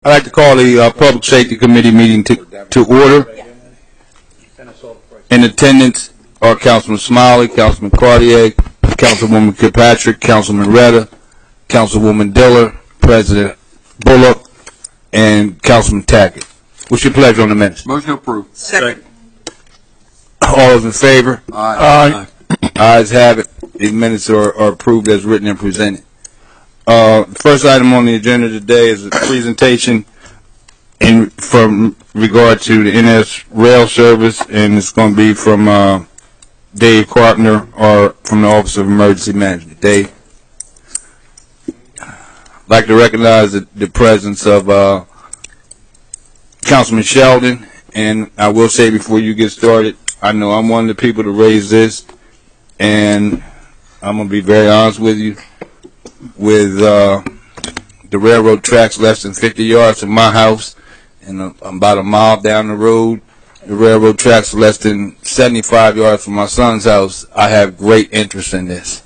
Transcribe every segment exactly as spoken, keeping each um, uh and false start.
I'd like to call the uh, Public Safety Committee meeting to, to order. In attendance are Councilman Smiley, Councilman Cartier, Councilwoman Kirkpatrick, Councilman Retta, Councilwoman Diller, President Bullock, and Councilman Tackett. What's your pleasure on the minutes? Motion approved. Second. All those in favor? Aye. Aye. Ayes have it. These minutes are, are approved as written and presented. Uh, the first item on the agenda today is a presentation in from regard to the N S rail service, and it's going to be from uh, Dave Carpenter, or from the Office of Emergency Management. Dave, I'd like to recognize the, the presence of uh, Councilman Sheldon, and I will say before you get started, I know I'm one of the people to raise this, and I'm going to be very honest with you. With uh, the railroad tracks less than fifty yards from my house, and uh, about a mile down the road, the railroad tracks less than seventy-five yards from my son's house, I have great interest in this.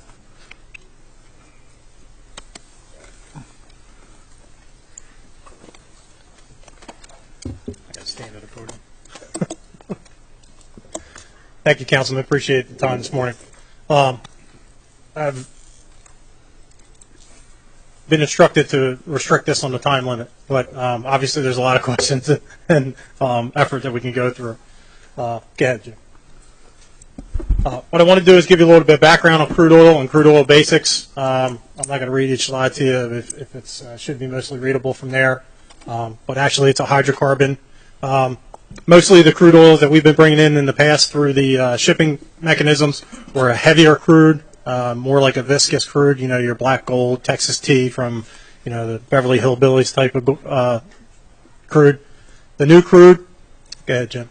I got to stand at the podium. Thank you, Councilman. Appreciate the time this morning. Um, I've been instructed to restrict this on the time limit, but um, obviously there's a lot of questions and um, effort that we can go through. Uh, go ahead, Jim. Uh, what I want to do is give you a little bit of background on crude oil and crude oil basics. Um, I'm not going to read each slide to you if, if it's uh, should be mostly readable from there, um, but actually it's a hydrocarbon. Um, mostly the crude oils that we've been bringing in in the past through the uh, shipping mechanisms were a heavier crude. Uh, more like a viscous crude, you know, your black gold, Texas tea from, you know, the Beverly Hillbillies type of uh, crude. The new crude, go ahead, Jim.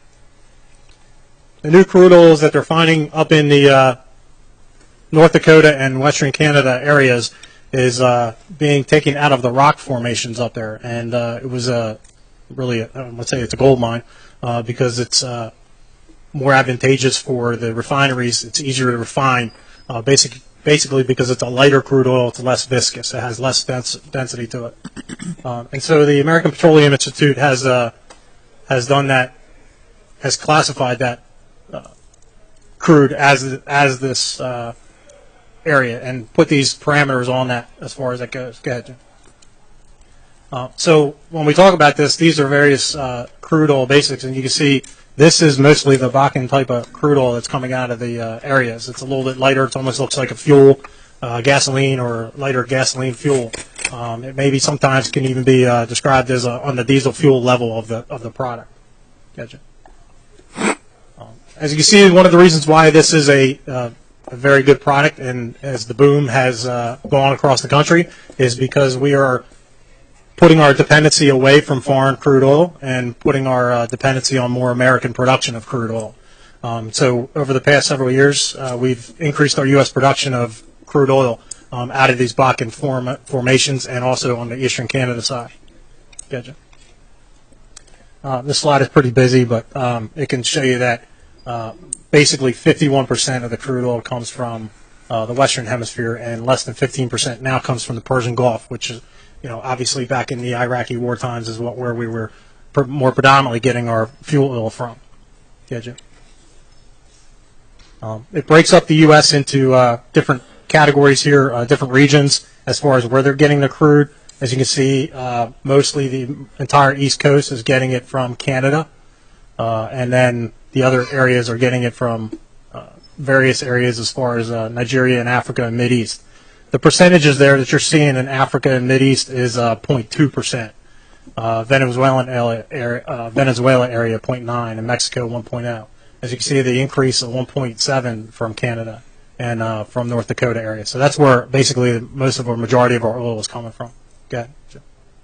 The new crude oils that they're finding up in the uh, North Dakota and Western Canada areas is uh, being taken out of the rock formations up there. And uh, it was a, really, a, let's say it's a gold mine uh, because it's uh, more advantageous for the refineries. It's easier to refine. Uh, basic, basically because it's a lighter crude oil, it's less viscous, it has less dense, density to it. Um, and so the American Petroleum Institute has uh, has done that, has classified that uh, crude as as this uh, area and put these parameters on that as far as that goes. Go ahead, Jim. Uh, so when we talk about this, these are various uh, crude oil basics, and you can see this is mostly the Bakken type of crude oil that's coming out of the uh, areas. It's a little bit lighter. It almost looks like a fuel, uh, gasoline or lighter gasoline fuel. Um, it maybe sometimes can even be uh, described as a, on the diesel fuel level of the of the product. Gotcha. Um, as you can see, one of the reasons why this is a, uh, a very good product, and as the boom has uh, gone across the country, is because we are putting our dependency away from foreign crude oil and putting our uh, dependency on more American production of crude oil. Um, so over the past several years, uh, we've increased our U S production of crude oil um, out of these Bakken form formations and also on the Eastern Canada side. Gotcha. Uh, this slide is pretty busy, but um, it can show you that uh, basically fifty-one percent of the crude oil comes from uh, the Western Hemisphere, and less than fifteen percent now comes from the Persian Gulf, which is, you know, obviously back in the Iraqi war times is what where we were per, more predominantly getting our fuel oil from. Yeah, Jim. Um, it breaks up the U S into uh, different categories here, uh, different regions as far as where they're getting the crude. As you can see, uh, mostly the entire East Coast is getting it from Canada, uh, and then the other areas are getting it from uh, various areas as far as uh, Nigeria and Africa and Mideast. The percentages there that you're seeing in Africa and Mideast is uh, zero point two percent. Uh, Venezuelan area, uh, Venezuela area zero point nine, and Mexico one point zero. As you can see, the increase of one point seven from Canada and uh, from North Dakota area. So that's where basically most of our majority of our oil is coming from. Go ahead, Jim.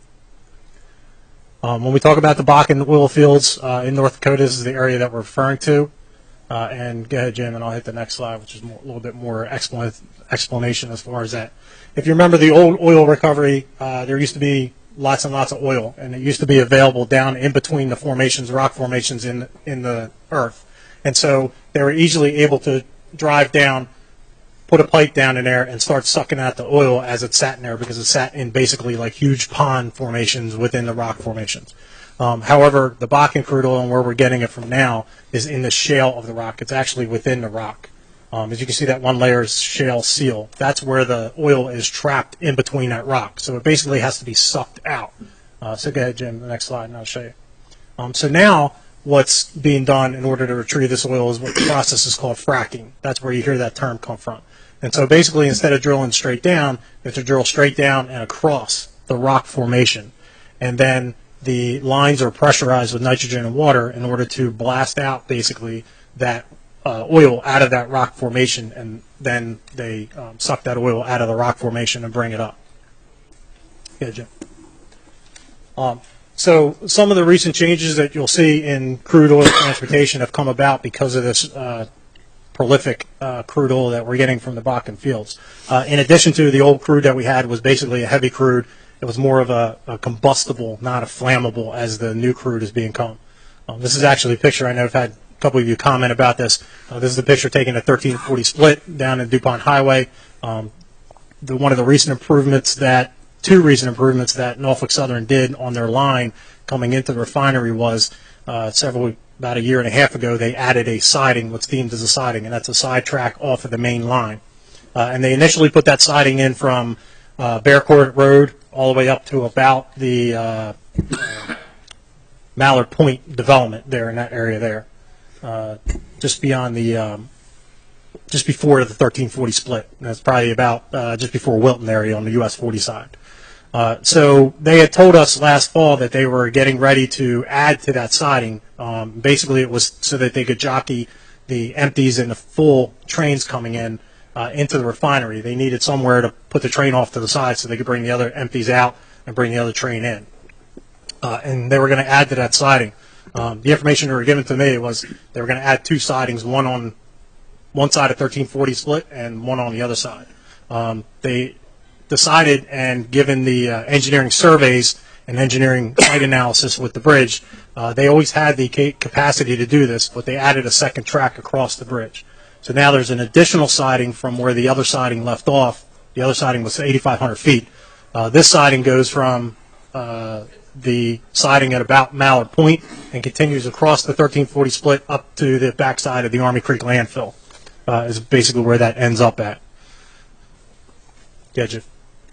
Um, when we talk about the Bakken oil fields uh, in North Dakota, this is the area that we're referring to. Uh, and go ahead, Jim, and I'll hit the next slide, which is more, a little bit more explan explanation as far as that. If you remember the old oil recovery, uh, there used to be lots and lots of oil, and it used to be available down in between the formations, rock formations in in the earth. And so they were easily able to drive down put a pipe down in there and start sucking out the oil as it sat in there, because it sat in basically like huge pond formations within the rock formations. Um, however, the Bakken crude oil and where we're getting it from now is in the shale of the rock. It's actually within the rock. Um, as you can see, that one layer is shale seal. That's where the oil is trapped in between that rock. So it basically has to be sucked out. Uh, so go ahead, Jim, the next slide, and I'll show you. Um, so now what's being done in order to retrieve this oil is what the process is called fracking. That's where you hear that term come from. And so basically, instead of drilling straight down, you have to drill straight down and across the rock formation. And then the lines are pressurized with nitrogen and water in order to blast out basically that uh, oil out of that rock formation, and then they um, suck that oil out of the rock formation and bring it up. Yeah, Jim. Um, so some of the recent changes that you'll see in crude oil transportation have come about because of this uh, prolific uh, crude oil that we're getting from the Bakken fields. Uh, in addition to the old crude that we had was basically a heavy crude. It was more of a, a combustible, not a flammable, as the new crude is being come. Um, this is actually a picture. I know I've had a couple of you comment about this. Uh, this is a picture taken at thirteen forty split down in DuPont Highway. Um, the, one of the recent improvements that, two recent improvements that Norfolk Southern did on their line coming into the refinery was uh, several, about a year and a half ago, they added a siding, what's deemed as a siding, and that's a side track off of the main line. Uh, and they initially put that siding in from uh, Bearcourt Road all the way up to about the uh, uh, Mallard Point development there in that area there, uh, just beyond the, um, just before the thirteen forty split. And that's probably about uh, just before Wilton area on the U S forty side. Uh, so they had told us last fall that they were getting ready to add to that siding. Um, basically, it was so that they could jockey the empties and the full trains coming in Uh, into the refinery. They needed somewhere to put the train off to the side so they could bring the other empties out and bring the other train in. Uh, and they were going to add to that siding. Um, the information they were given to me was they were going to add two sidings, one on one side of thirteen forty split and one on the other side. Um, they decided, and given the uh, engineering surveys and engineering site analysis with the bridge, uh, they always had the capacity to do this, but they added a second track across the bridge. So now there's an additional siding from where the other siding left off. The other siding was eighty-five hundred feet. Uh, this siding goes from uh, the siding at about Mallard Point and continues across the thirteen forty split up to the backside of the Army Creek landfill. Uh, is basically where that ends up at. Yeah, Jim.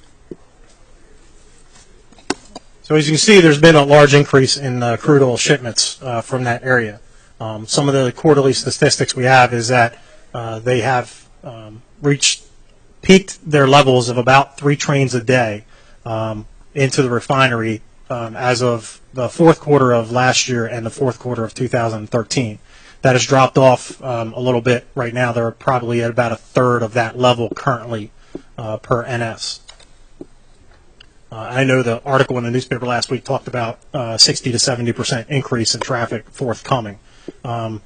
So as you can see, there's been a large increase in uh, crude oil shipments uh, from that area. Um, some of the quarterly statistics we have is that Uh, they have um, reached, peaked their levels of about three trains a day um, into the refinery um, as of the fourth quarter of last year and the fourth quarter of two thousand thirteen. That has dropped off um, a little bit right now. They're probably at about a third of that level currently uh, per N S. Uh, I know the article in the newspaper last week talked about uh, sixty to seventy percent increase in traffic forthcoming. Um,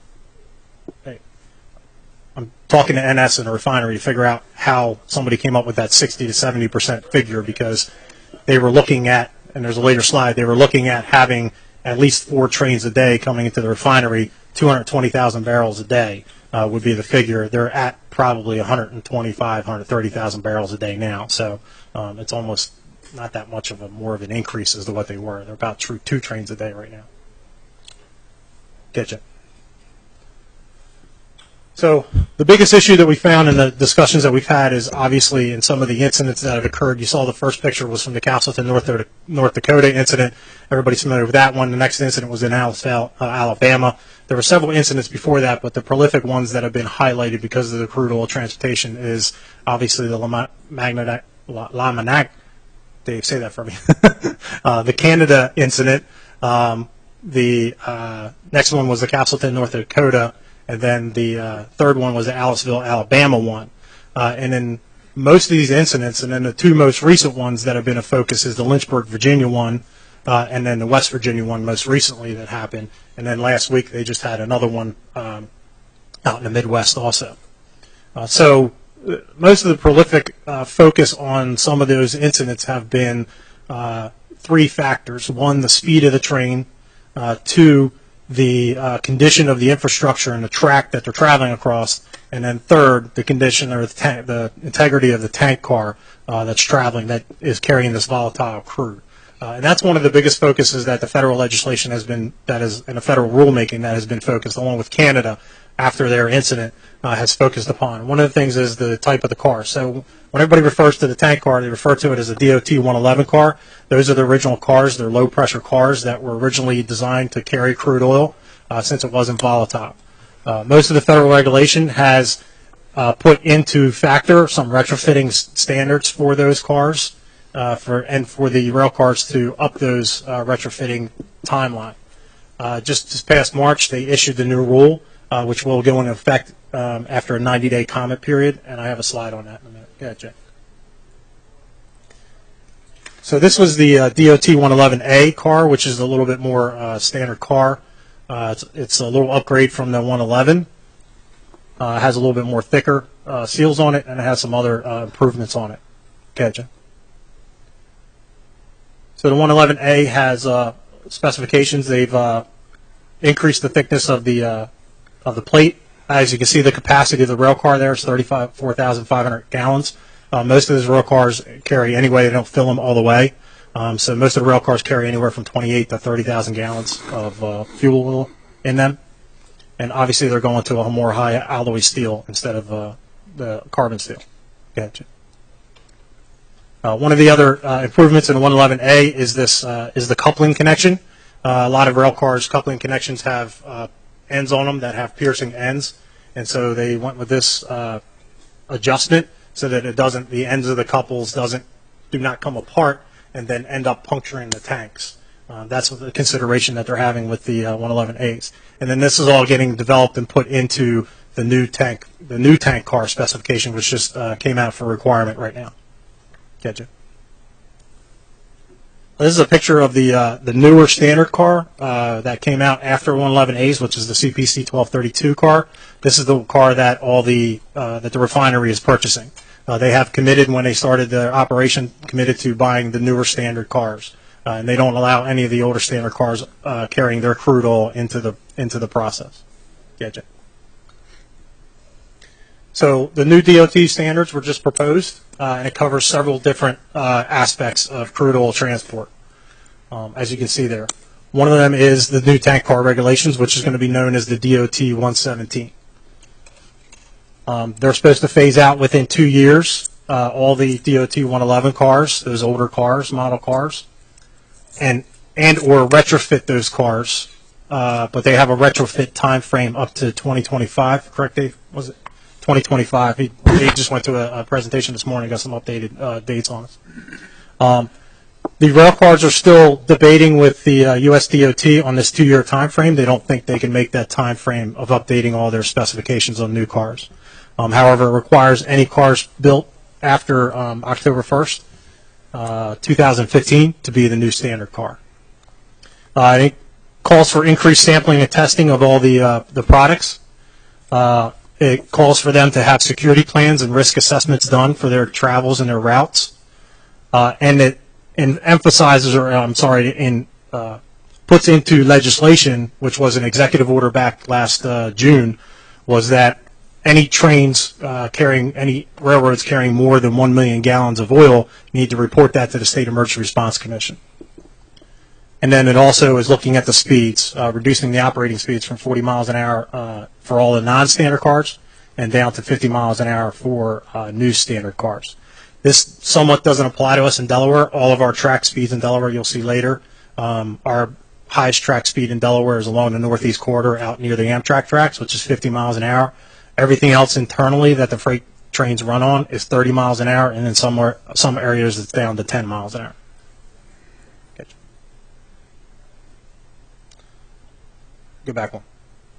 I'm talking to N S and a refinery to figure out how somebody came up with that sixty to seventy percent figure, because they were looking at, and there's a later slide, they were looking at having at least four trains a day coming into the refinery. Two hundred twenty thousand barrels a day uh, would be the figure. They're at probably one hundred twenty-five, one hundred thirty thousand barrels a day now. So um, it's almost not that much of a more of an increase as to what they were. They're about two, two trains a day right now. Getcha. So the biggest issue that we found in the discussions that we've had is obviously in some of the incidents that have occurred. You saw the first picture was from the Castleton, North Dakota, North Dakota incident. Everybody's familiar with that one. The next incident was in Alabama. There were several incidents before that, but the prolific ones that have been highlighted because of the crude oil transportation is obviously the Lamanag, Dave, say that for me, uh, the Canada incident. Um, the uh, next one was the Castleton, North Dakota. And then the uh, third one was the Aliceville, Alabama one. Uh, and then most of these incidents, and then the two most recent ones that have been a focus is the Lynchburg, Virginia one, uh, and then the West Virginia one most recently that happened. And then last week they just had another one um, out in the Midwest also. Uh, so uh, most of the prolific uh, focus on some of those incidents have been uh, three factors. One, the speed of the train. Uh, two, the uh, condition of the infrastructure and the track that they're traveling across, and then third, the condition or the, tank, the integrity of the tank car uh, that's traveling that is carrying this volatile crude. Uh, and that's one of the biggest focuses that the federal legislation has been, that is, in the federal rulemaking that has been focused, along with Canada, after their incident, uh, has focused upon. One of the things is the type of the car. So when everybody refers to the tank car, they refer to it as a D O T one eleven car. Those are the original cars. They're low-pressure cars that were originally designed to carry crude oil uh, since it wasn't volatile. Uh, most of the federal regulation has uh, put into factor some retrofitting s- standards for those cars. Uh, for and for the rail cars to up those uh, retrofitting timeline. Uh, just this past March, they issued the new rule, uh, which will go into effect um, after a ninety day comment period, and I have a slide on that in a minute. Go ahead, Jay. So this was the uh, D O T one eleven A car, which is a little bit more uh, standard car. Uh, it's, it's a little upgrade from the one eleven. Uh, it has a little bit more thicker uh, seals on it, and it has some other uh, improvements on it. Go ahead, Jay. So the one eleven A has uh, specifications. They've uh, increased the thickness of the uh, of the plate. As you can see, the capacity of the rail car there is thirty-four thousand five hundred gallons. Uh, most of those rail cars carry anyway. They don't fill them all the way. Um, so most of the rail cars carry anywhere from twenty-eight to thirty thousand gallons of uh, fuel oil in them. And obviously, they're going to a more high alloy steel instead of uh, the carbon steel. Gotcha. Uh, one of the other uh, improvements in the one eleven A is this uh, is the coupling connection. Uh, a lot of rail cars coupling connections have uh, ends on them that have piercing ends, and so they went with this uh, adjustment so that it doesn't the ends of the couples doesn't do not come apart and then end up puncturing the tanks. Uh, that's the consideration that they're having with the uh, one eleven A's. And then this is all getting developed and put into the new tank the new tank car specification, which just uh, came out for requirement right now. Gotcha. This is a picture of the uh, the newer standard car uh, that came out after one eleven A's, which is the C P C twelve thirty-two car. This is the car that all the uh, that the refinery is purchasing. Uh, they have committed when they started their operation, committed to buying the newer standard cars, uh, and they don't allow any of the older standard cars uh, carrying their crude oil into the into the process. Gotcha. So the new D O T standards were just proposed, uh, and it covers several different uh, aspects of crude oil transport, um, as you can see there. One of them is the new tank car regulations, which is going to be known as the D O T one seventeen. Um, they're supposed to phase out within two years uh, all the D O T one eleven cars, those older cars, model cars, and and or retrofit those cars, uh, but they have a retrofit time frame up to twenty twenty-five. Correct, Dave? Was it? twenty twenty-five. He, he just went to a, a presentation this morning, got some updated uh, dates on us. Um, the rail cars are still debating with the uh, U S D O T on this two-year time frame. They don't think they can make that time frame of updating all their specifications on new cars. Um, however, it requires any cars built after um, October first, uh, two thousand fifteen to be the new standard car. Uh, it calls for increased sampling and testing of all the, uh, the products. Uh, It calls for them to have security plans and risk assessments done for their travels and their routes, uh, and it and emphasizes, or I'm sorry, in uh, puts into legislation, which was an executive order back last uh, June, was that any trains uh, carrying any railroads carrying more than one million gallons of oil need to report that to the State Emergency Response Commission. And then it also is looking at the speeds, uh, reducing the operating speeds from forty miles an hour uh, for all the non-standard cars and down to fifty miles an hour for uh, new standard cars. This somewhat doesn't apply to us in Delaware. All of our track speeds in Delaware, you'll see later, um, our highest track speed in Delaware is along the northeast corridor out near the Amtrak tracks, which is fifty miles an hour. Everything else internally that the freight trains run on is thirty miles an hour, and in somewhere, some areas it's down to ten miles an hour. Go back one.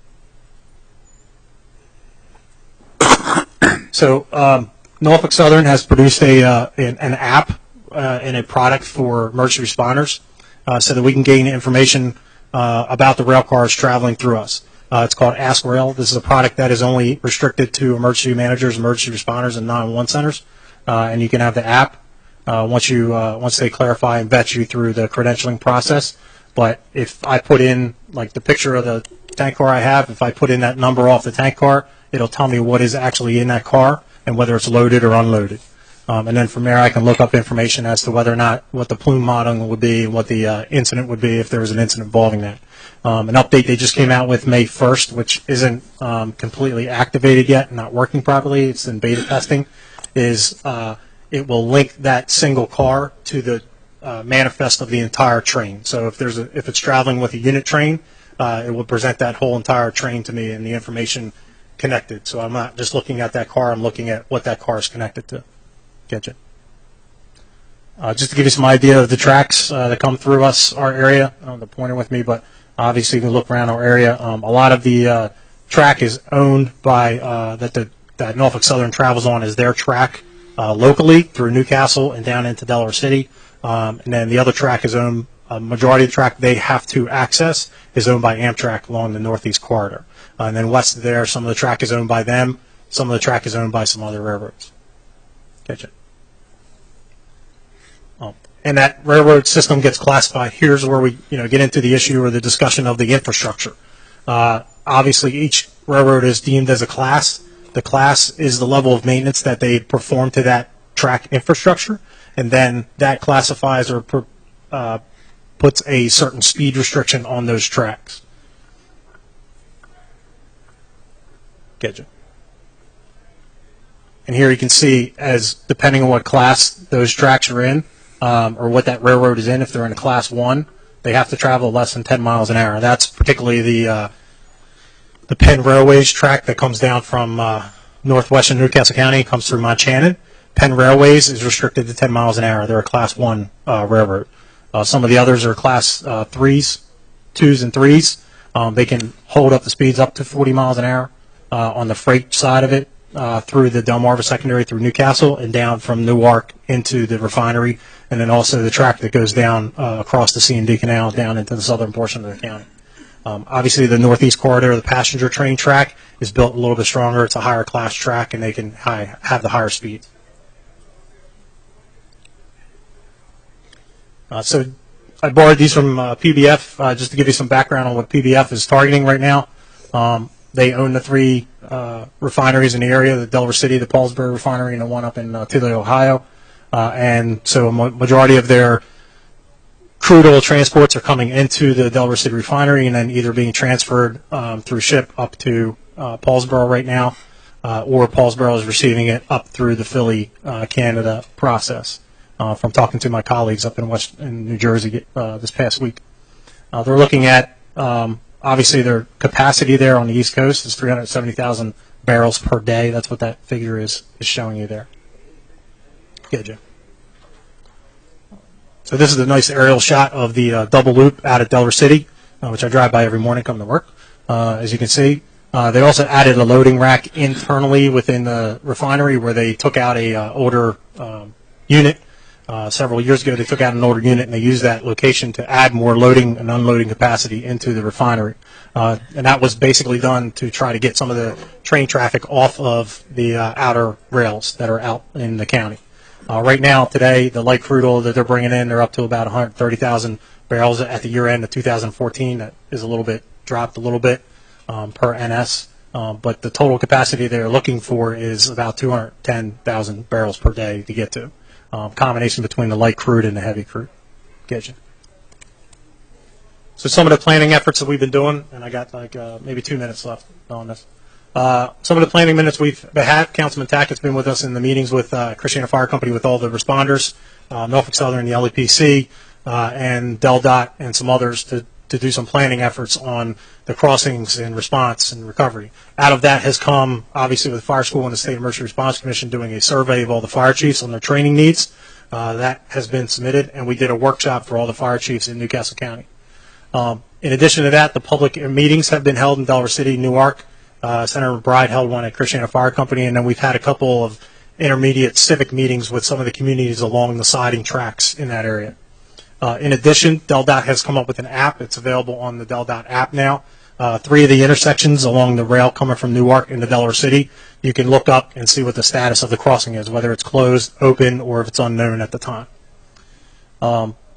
So um, Norfolk Southern has produced a uh, an, an app uh, and a product for emergency responders, uh, so that we can gain information uh, about the rail cars traveling through us. Uh, it's called Ask Rail. This is a product that is only restricted to emergency managers, emergency responders, and nine one one centers. Uh, and you can have the app uh, once you uh, once they clarify and vet you through the credentialing process. But if I put in, like the picture of the tank car I have, if I put in that number off the tank car, it'll tell me what is actually in that car and whether it's loaded or unloaded. Um, and then from there, I can look up information as to whether or not what the plume modeling would be and what the uh, incident would be if there was an incident involving that. Um, an update they just came out with May first, which isn't um, completely activated yet and not working properly. It's in beta testing. Is uh, it will link that single car to the uh, manifest of the entire train. So if there's a, if it's traveling with a unit train, uh, it will present that whole entire train to me and the information connected. So I'm not just looking at that car. I'm looking at what that car is connected to. Get you. Uh, just to give you some idea of the tracks uh, that come through us, our area. I don't have the pointer with me, but obviously you can look around our area. Um, a lot of the uh, track is owned by uh, that the that Norfolk Southern travels on is their track uh, locally through Newcastle and down into Delaware City. Um, and then the other track is owned. A majority of the track they have to access is owned by Amtrak along the Northeast Corridor. Uh, and then west of there, some of the track is owned by them. Some of the track is owned by some other railroads. Catch it. Um, and that railroad system gets classified. Here's where we, you know, get into the issue or the discussion of the infrastructure. Uh, obviously, each railroad is deemed as a class. The class is the level of maintenance that they perform to that track infrastructure, and then that classifies or per, uh, puts a certain speed restriction on those tracks. Get you. And here you can see, as depending on what class those tracks are in, um, or what that railroad is in, if they're in a class one, they have to travel less than ten miles an hour. That's particularly the uh, the Penn Railways track that comes down from uh, northwestern Newcastle County, comes through Montchanan. Penn Railways is restricted to ten miles an hour. They're a class one uh, railroad. Uh, some of the others are class uh, threes, twos, and threes. Um, they can hold up the speeds up to forty miles an hour uh, on the freight side of it. Uh, through the Delmarva Secondary through Newcastle and down from Newark into the refinery, and then also the track that goes down uh, across the C and D Canal down into the southern portion of the county. Um, obviously, the Northeast Corridor, the passenger train track, is built a little bit stronger. It's a higher class track, and they can high, have the higher speeds. Uh, so I borrowed these from uh, P B F uh, just to give you some background on what P B F is targeting right now. Um, They own the three uh, refineries in the area, the Delaware City, the Paulsboro refinery, and the one up in uh, Toledo, Ohio. Uh, and so a majority of their crude oil transports are coming into the Delaware City refinery and then either being transferred um, through ship up to uh, Paulsboro right now, uh, or Paulsboro is receiving it up through the Philly, uh, Canada process. Uh, from talking to my colleagues up in West in New Jersey uh, this past week, uh, they're looking at um, obviously their capacity there on the East Coast is three hundred seventy thousand barrels per day. That's what that figure is is showing you there. Good, Jim. So this is a nice aerial shot of the uh, double loop out at Delaware City, uh, which I drive by every morning coming to work. Uh, as you can see, uh, they also added a loading rack internally within the refinery where they took out a uh, older um, unit. Uh, several years ago, they took out an older unit and they used that location to add more loading and unloading capacity into the refinery. Uh, and that was basically done to try to get some of the train traffic off of the uh, outer rails that are out in the county. Uh, right now, today, the light crude oil that they're bringing in, they're up to about one hundred thirty thousand barrels at the year end of two thousand fourteen. That is a little bit, dropped a little bit um, per N S. Um, but the total capacity they're looking for is about two hundred ten thousand barrels per day to get to. Um, combination between the light crude and the heavy crude. Get you. So some of the planning efforts that we've been doing, and I got like uh, maybe two minutes left on this. Uh, some of the planning minutes we've had, Councilman Tackett's been with us in the meetings with uh, Christiana Fire Company with all the responders, uh, Norfolk Southern, the L E P C, uh, and Del Dot, and some others to, to do some planning efforts on the crossings and response and recovery. Out of that has come, obviously, with the Fire School and the State Emergency Response Commission doing a survey of all the fire chiefs on their training needs. Uh, that has been submitted, and we did a workshop for all the fire chiefs in Newcastle County. Um, in addition to that, the public meetings have been held in Delaware City, Newark. Uh, Senator McBride held one at Christiana Fire Company, and then we've had a couple of intermediate civic meetings with some of the communities along the siding tracks in that area. Uh, in addition, Del Dot has come up with an app. It's available on the Del Dot app now. Uh, three of the intersections along the rail coming from Newark into Delaware City, you can look up and see what the status of the crossing is, whether it's closed, open, or if it's unknown at the time. Um,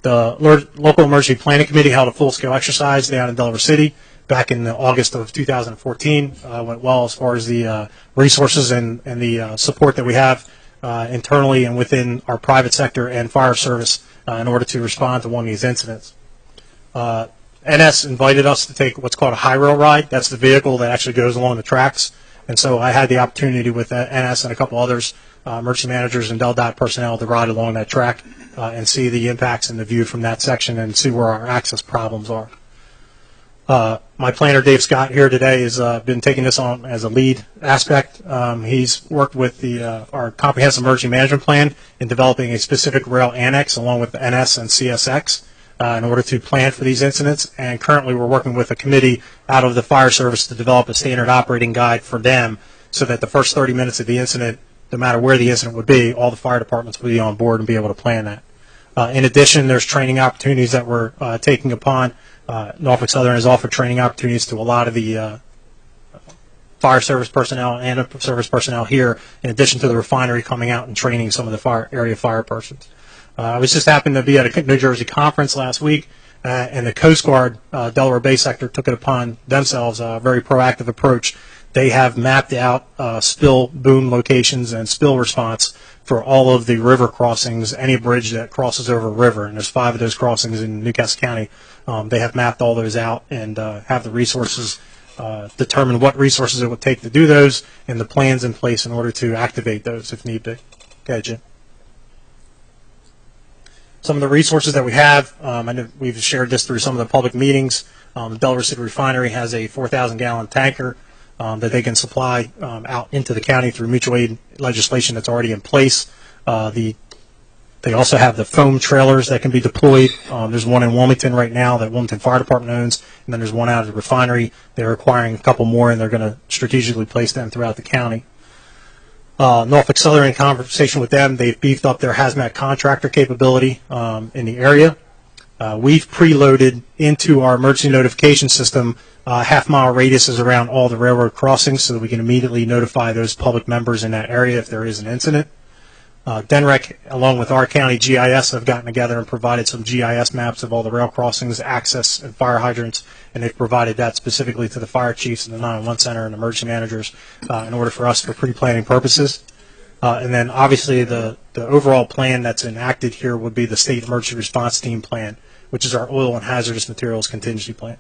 The lo- local emergency planning committee held a full-scale exercise down in Delaware City back in August of two thousand fourteen. Uh, went well as far as the uh, resources and, and the uh, support that we have uh, internally and within our private sector and fire service uh, in order to respond to one of these incidents. Uh, N S invited us to take what's called a high rail ride. That's the vehicle that actually goes along the tracks. And so I had the opportunity with N S and a couple others, uh, emergency managers and Del Dot personnel, to ride along that track uh, and see the impacts and the view from that section and see where our access problems are. Uh, my planner, Dave Scott, here today has uh, been taking this on as a lead aspect. Um, he's worked with the uh, our comprehensive emergency management plan in developing a specific rail annex along with N S and C S X uh, in order to plan for these incidents. And currently we're working with a committee out of the fire service to develop a standard operating guide for them so that the first thirty minutes of the incident, no matter where the incident would be, all the fire departments would be on board and be able to plan that. Uh, in addition, there's training opportunities that we're uh, taking upon. Uh, Norfolk Southern has offered training opportunities to a lot of the uh, fire service personnel and service personnel here, in addition to the refinery coming out and training some of the fire area fire persons. Uh, I was just happened to be at a New Jersey conference last week, uh, and the Coast Guard uh, Delaware Bay sector took it upon themselves a very proactive approach. They have mapped out uh, spill boom locations and spill response for all of the river crossings, any bridge that crosses over a river, and there's five of those crossings in Newcastle County. Um, they have mapped all those out and uh, have the resources, uh, determine what resources it would take to do those, and the plans in place in order to activate those if need be. Okay, Jim. Some of the resources that we have, um, I know we've shared this through some of the public meetings. Um, the Delaware City Refinery has a four thousand gallon tanker um, that they can supply um, out into the county through mutual aid legislation that's already in place. Uh, the They also have the foam trailers that can be deployed. Um, there's one in Wilmington right now that Wilmington Fire Department owns, and then there's one out of the refinery. They're acquiring a couple more, and they're going to strategically place them throughout the county. Uh, Norfolk Southern, in conversation with them, they've beefed up their hazmat contractor capability um, in the area. Uh, we've preloaded into our emergency notification system uh, half-mile radiuses around all the railroad crossings so that we can immediately notify those public members in that area if there is an incident. Uh, D N R E C, along with our county G I S, have gotten together and provided some G I S maps of all the rail crossings, access, and fire hydrants, and they've provided that specifically to the fire chiefs and the nine one one center and emergency managers uh, in order for us for pre-planning purposes. Uh, and then, obviously, the, the overall plan that's enacted here would be the State Emergency Response Team Plan, which is our oil and hazardous materials contingency plan.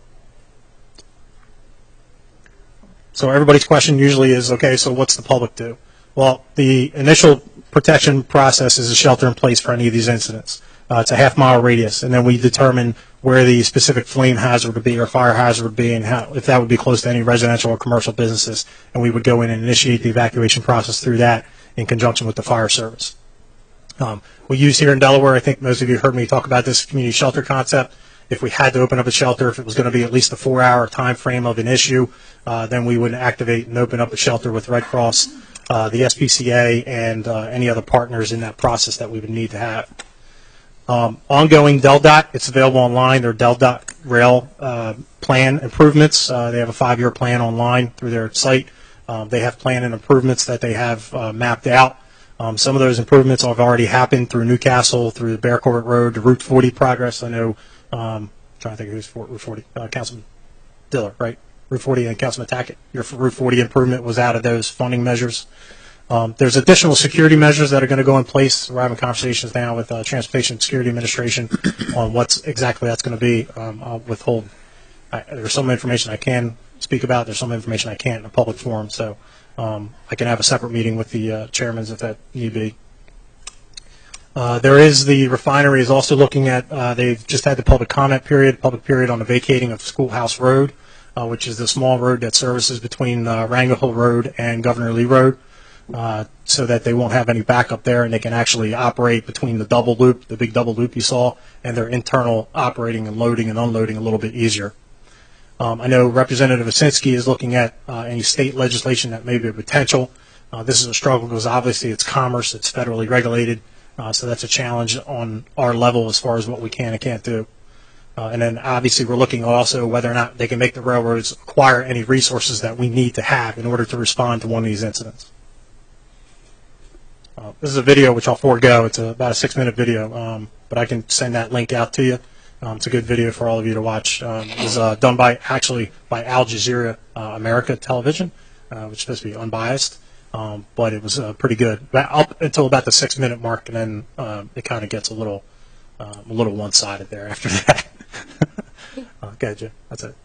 So everybody's question usually is, okay, so what's the public do? Well, the initial protection process is a shelter in place for any of these incidents. Uh, it's a half mile radius, and then we determine where the specific flame hazard would be or fire hazard would be and how, if that would be close to any residential or commercial businesses, and we would go in and initiate the evacuation process through that in conjunction with the fire service. Um, we use here in Delaware, I think most of you heard me talk about this community shelter concept. If we had to open up a shelter, if it was going to be at least a four hour time frame of an issue, uh, then we would activate and open up a shelter with Red Cross, uh, the S P C A, and uh, any other partners in that process that we would need to have. Um, ongoing Del Dot, it's available online. Their Del Dot rail uh, plan improvements. Uh, they have a five year plan online through their site. Um, they have plan and improvements that they have uh, mapped out. Um, some of those improvements have already happened through Newcastle, through the Bear Court Road, the Route forty progress. I know, um, I'm trying to think of who's for Route forty, uh, Councilman Diller, right? Route forty and Councilman Tackett. Your Route forty improvement was out of those funding measures. Um, there's additional security measures that are going to go in place. We're having conversations now with uh, Transportation Security Administration on what's exactly that's going to be. Um, I'll withhold. I, there's some information I can speak about. There's some information I can't in a public forum. So um, I can have a separate meeting with the uh, chairmen if that need be. Uh, there is the refinery is also looking at. Uh, they've just had the public comment period, public period on the vacating of Schoolhouse Road, uh, which is the small road that services between uh, Wrangell Hill Road and Governor Lee Road. Uh, so that they won't have any backup there, and they can actually operate between the double loop, the big double loop you saw, and their internal operating and loading and unloading a little bit easier. Um, I know Representative Osinski is looking at uh, any state legislation that may be a potential. Uh, this is a struggle because obviously it's commerce, it's federally regulated, uh, so that's a challenge on our level as far as what we can and can't do. Uh, and then obviously we're looking also whether or not they can make the railroads acquire any resources that we need to have in order to respond to one of these incidents. Uh, this is a video which I'll forego. It's a, about a six-minute video, um, but I can send that link out to you. Um, it's a good video for all of you to watch. Um, it was uh, done by actually by Al Jazeera uh, America Television, uh, which is supposed to be unbiased, um, but it was uh, pretty good. But up until about the six-minute mark, and then uh, it kind of gets a little uh, a little one-sided there after that. Okay, Jim, that's it.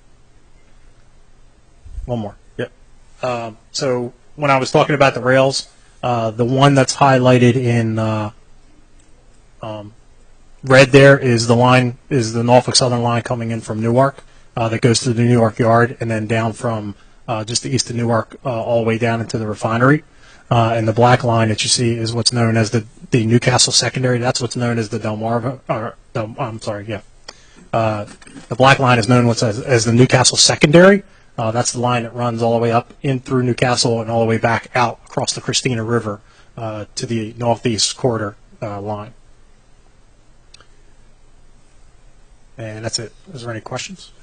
One more. Yep. Um, so when I was talking about the rails, uh, the one that's highlighted in uh, um, red there is the line is the Norfolk Southern line coming in from Newark uh, that goes to the Newark Yard and then down from uh, just the east of Newark uh, all the way down into the refinery. Uh, and the black line that you see is what's known as the the Newcastle Secondary. That's what's known as the Delmarva. Or Del, I'm sorry, yeah. Uh, the black line is known as, as the Newcastle Secondary. Uh, that's the line that runs all the way up in through Newcastle and all the way back out across the Christina River uh, to the Northeast Corridor uh, line. And that's it. Is there any questions?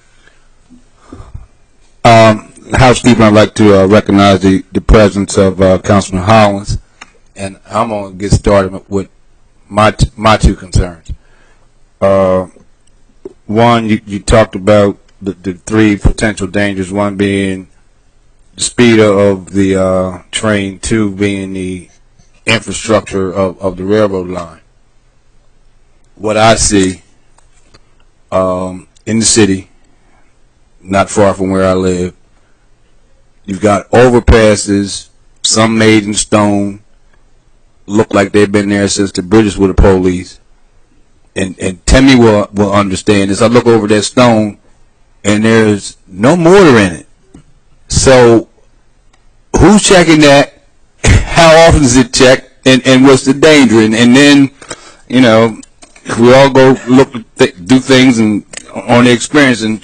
Um, housekeeping, I'd like to uh, recognize the, the presence of uh, Councilman Hollins, and I'm going to get started with my t my two concerns. Uh, one, you, you talked about the, the three potential dangers, one being the speed of the uh, train, two being the infrastructure of, of the railroad line. What I see um, in the city, not far from where I live, you've got overpasses, some made in stone, look like they've been there since the bridges were the police. And, and Timmy will, will understand this. I look over that stone, and there's no mortar in it. So who's checking that? How often is it checked? And, and what's the danger? And, and then, you know, we all go look, th do things and on the experience. And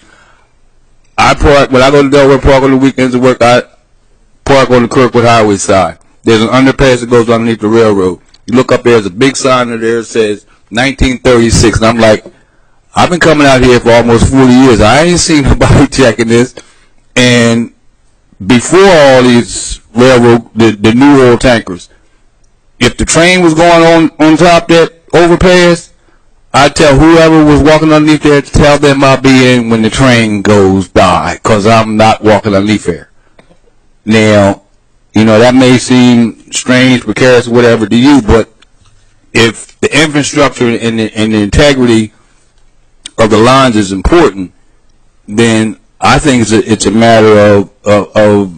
I park, when I go to Delaware Park on the weekends to work, I park on the Kirkwood Highway side. There's an underpass that goes underneath the railroad. You look up there, there's a big sign there that says nineteen thirty-six, and I'm like, I've been coming out here for almost forty years. I ain't seen nobody checking this. And before all these railroad, the, the new oil tankers, if the train was going on on top that overpass, I'd tell whoever was walking underneath there to tell them I'll be in when the train goes by, because I'm not walking underneath there. Now, you know, that may seem strange, precarious, whatever to you, but if the infrastructure and the, and the integrity of the lines is important, then I think it's a, it's a matter of, of, of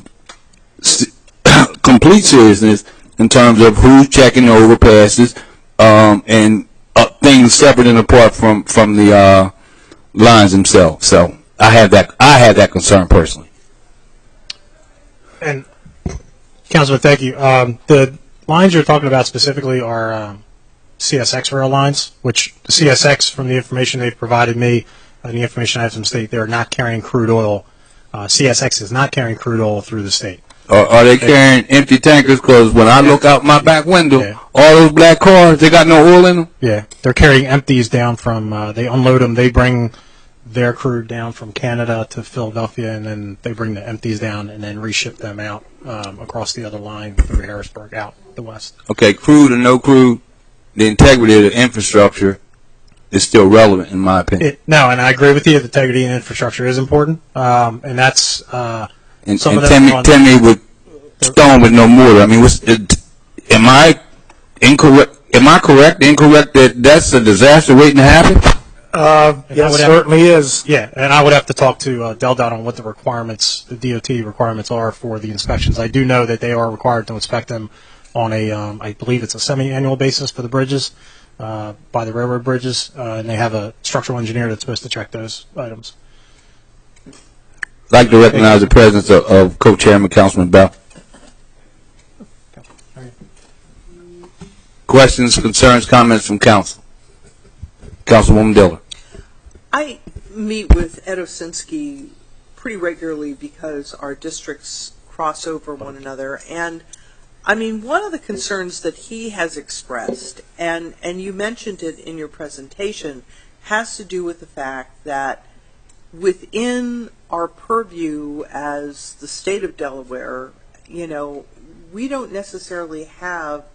complete seriousness in terms of who's checking the overpasses, um, and uh, things separate and apart from from the uh, lines themselves. So I have that I have that concern personally. And Councilman, thank you. Um, the lines you're talking about specifically are um, C S X rail lines, which the C S X, from the information they've provided me, and the information I have from the state, they're not carrying crude oil. Uh, C S X is not carrying crude oil through the state. Or are they carrying empty tankers? Because when I look out my back window, Yeah. all those black cars, they got no oil in them? Yeah, they're carrying empties down from, uh, they unload them, they bring their crude down from Canada to Philadelphia, and then they bring the empties down and then reship them out um, across the other line through Harrisburg out the west. Okay, crude or no crude, the integrity of the infrastructure is still relevant, in my opinion. It, no, and I agree with you. The integrity and infrastructure is important, um, and that's uh, And, some and of them tell me, on- tell me with stone with no mortar. I mean, what's, it, am I incorrect? Am I correct? Incorrect that that's a disaster waiting to happen? Uh, And I yes, would have- certainly is. Yeah, and I would have to talk to uh, DelDOT on what the requirements, the D O T requirements are for the inspections. I do know that they are required to inspect them on a, um, I believe it's a semi-annual basis for the bridges, uh, by the railroad bridges, uh, and they have a structural engineer that's supposed to check those items. I'd like to recognize the presence of, of Co-Chairman Councilman Bell. Questions, concerns, comments from council? Councilwoman Diller. I meet with Ed Osinski pretty regularly because our districts cross over one another. And, I mean, one of the concerns that he has expressed, and, and you mentioned it in your presentation, has to do with the fact that within our purview as the state of Delaware, you know, we don't necessarily have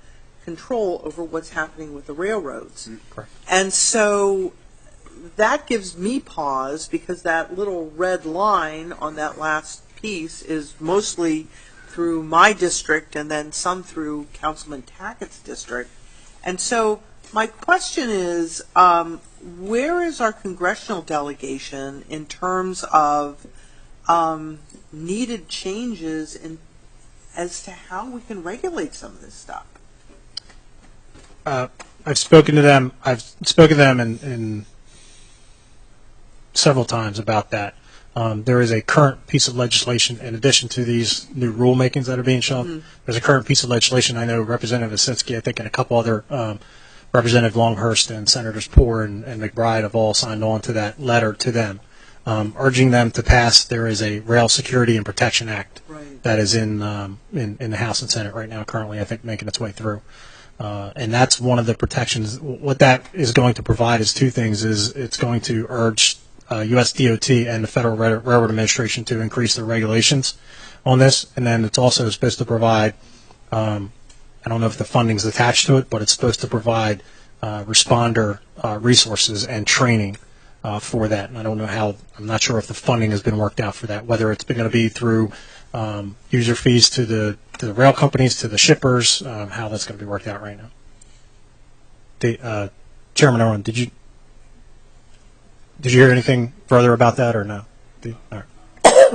control over what's happening with the railroads. Correct. And so that gives me pause, because that little red line on that last piece is mostly through my district and then some through Councilman Tackett's district. And so my question is, um, where is our congressional delegation in terms of um, needed changes in as to how we can regulate some of this stuff? Uh, I've spoken to them. I've spoken to them in, in several times about that. Um, there is a current piece of legislation in addition to these new rulemakings that are being shoved. Mm-hmm. There's a current piece of legislation. I know Representative Osinski, I think, and a couple other um, Representative Longhurst and Senators Poore and, and McBride have all signed on to that letter to them, um, urging them to pass. There is a Rail Security and Protection Act right. that is in, um, in in the House and Senate right now, currently, I think, making its way through. Uh, and that's one of the protections. What that is going to provide is two things. Is it's going to urge uh, U S D O T and the Federal Railroad Administration to increase their regulations on this. And then it's also supposed to provide, um, I don't know if the funding's attached to it, but it's supposed to provide uh, responder uh, resources and training uh, for that. And I don't know how, I'm not sure if the funding has been worked out for that, whether it's going to be through um, user fees to the to the rail companies, to the shippers, um, how that's going to be worked out right now. The, uh, Chairman Irwin, did you did you hear anything further about that or no? The, all right.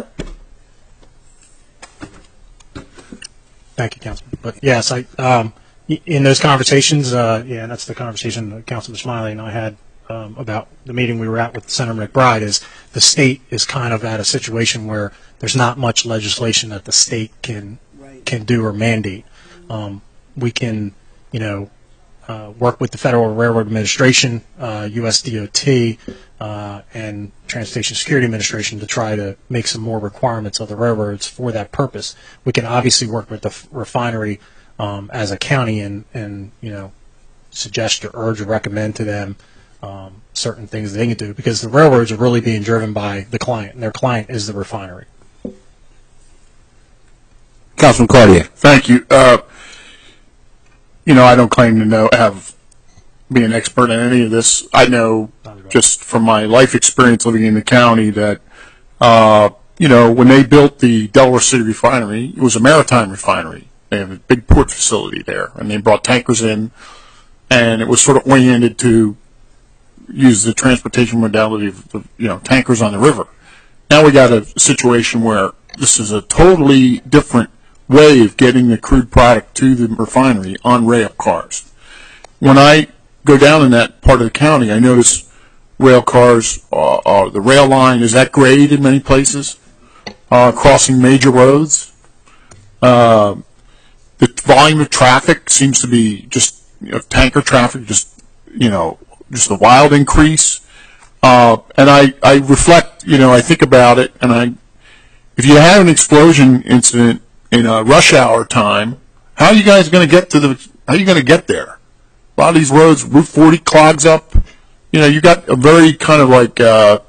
Thank you, Councilman. But yes, I um, in those conversations, uh, yeah, and that's the conversation that Councilman Smiley and I had um, about the meeting we were at with Senator McBride. Is the state is kind of at a situation where there's not much legislation that the state can right. can do or mandate. Um, we can, you know, uh, work with the Federal Railroad Administration, uh, U S D O T, uh, and Transportation Security Administration to try to make some more requirements of the railroads for that purpose. We can obviously work with the f refinery um, as a county and, and, you know, suggest or urge or recommend to them um, certain things they can do, because the railroads are really being driven by the client, and their client is the refinery. Councilman Cartier. Thank you. Uh, you know, I don't claim to know, have, be an expert in any of this. I know just from my life experience living in the county that, uh, you know, when they built the Delaware City refinery, it was a maritime refinery. They have a big port facility there, and they brought tankers in, and it was sort of oriented to use the transportation modality of, of you know, tankers on the river. Now we got a situation where this is a totally different way of getting the crude product to the refinery on rail cars. When I go down in that part of the county, I notice rail cars, uh, uh, the rail line is at grade in many places, uh, crossing major roads. Uh, the volume of traffic seems to be just, you know, tanker traffic, just, you know, just a wild increase. Uh, and I, I reflect, you know, I think about it, and I, if you have an explosion incident in a rush hour time, how are you guys going to get to the, how are you going to get there? A lot of these roads, Route forty clogs up. You know, you got a very kind of like, uh,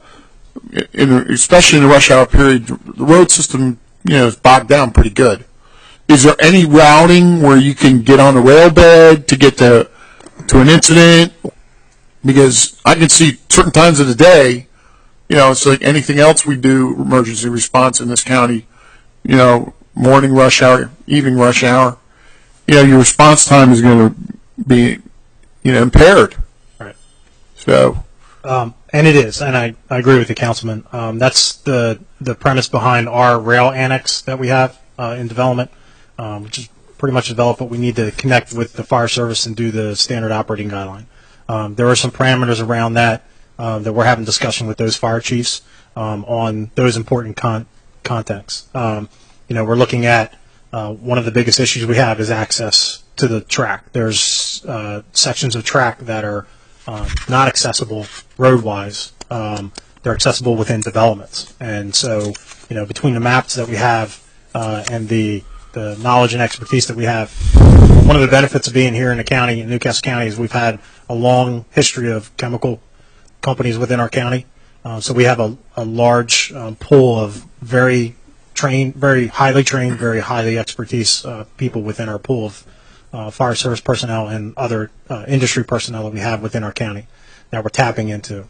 in a, especially in the rush hour period, the road system, you know, is bogged down pretty good. Is there any routing where you can get on a rail bed to get to, to an incident? Because I can see certain times of the day, you know, it's like anything else we do, emergency response in this county, you know, morning rush hour, evening rush hour, you know, your response time is going to be, you know, impaired. Right. So. Um, and it is, and I, I agree with you, Councilman. Um, that's the, the premise behind our rail annex that we have uh, in development, um, which is pretty much developed what we need to connect with the fire service and do the standard operating guideline. Um, there are some parameters around that uh, that we're having discussion with those fire chiefs um, on those important con contexts. Um, you know, we're looking at uh, one of the biggest issues we have is access to the track. There's uh, sections of track that are uh, not accessible road-wise. Um, they're accessible within developments. And so, you know, between the maps that we have uh, and the, the knowledge and expertise that we have, one of the benefits of being here in the county, in Newcastle County, is we've had a long history of chemical companies within our county. Uh, so we have a, a large um, pool of very trained, very highly trained, very highly expertise uh, people within our pool of, uh, fire service personnel and other uh, industry personnel that we have within our county that we're tapping into.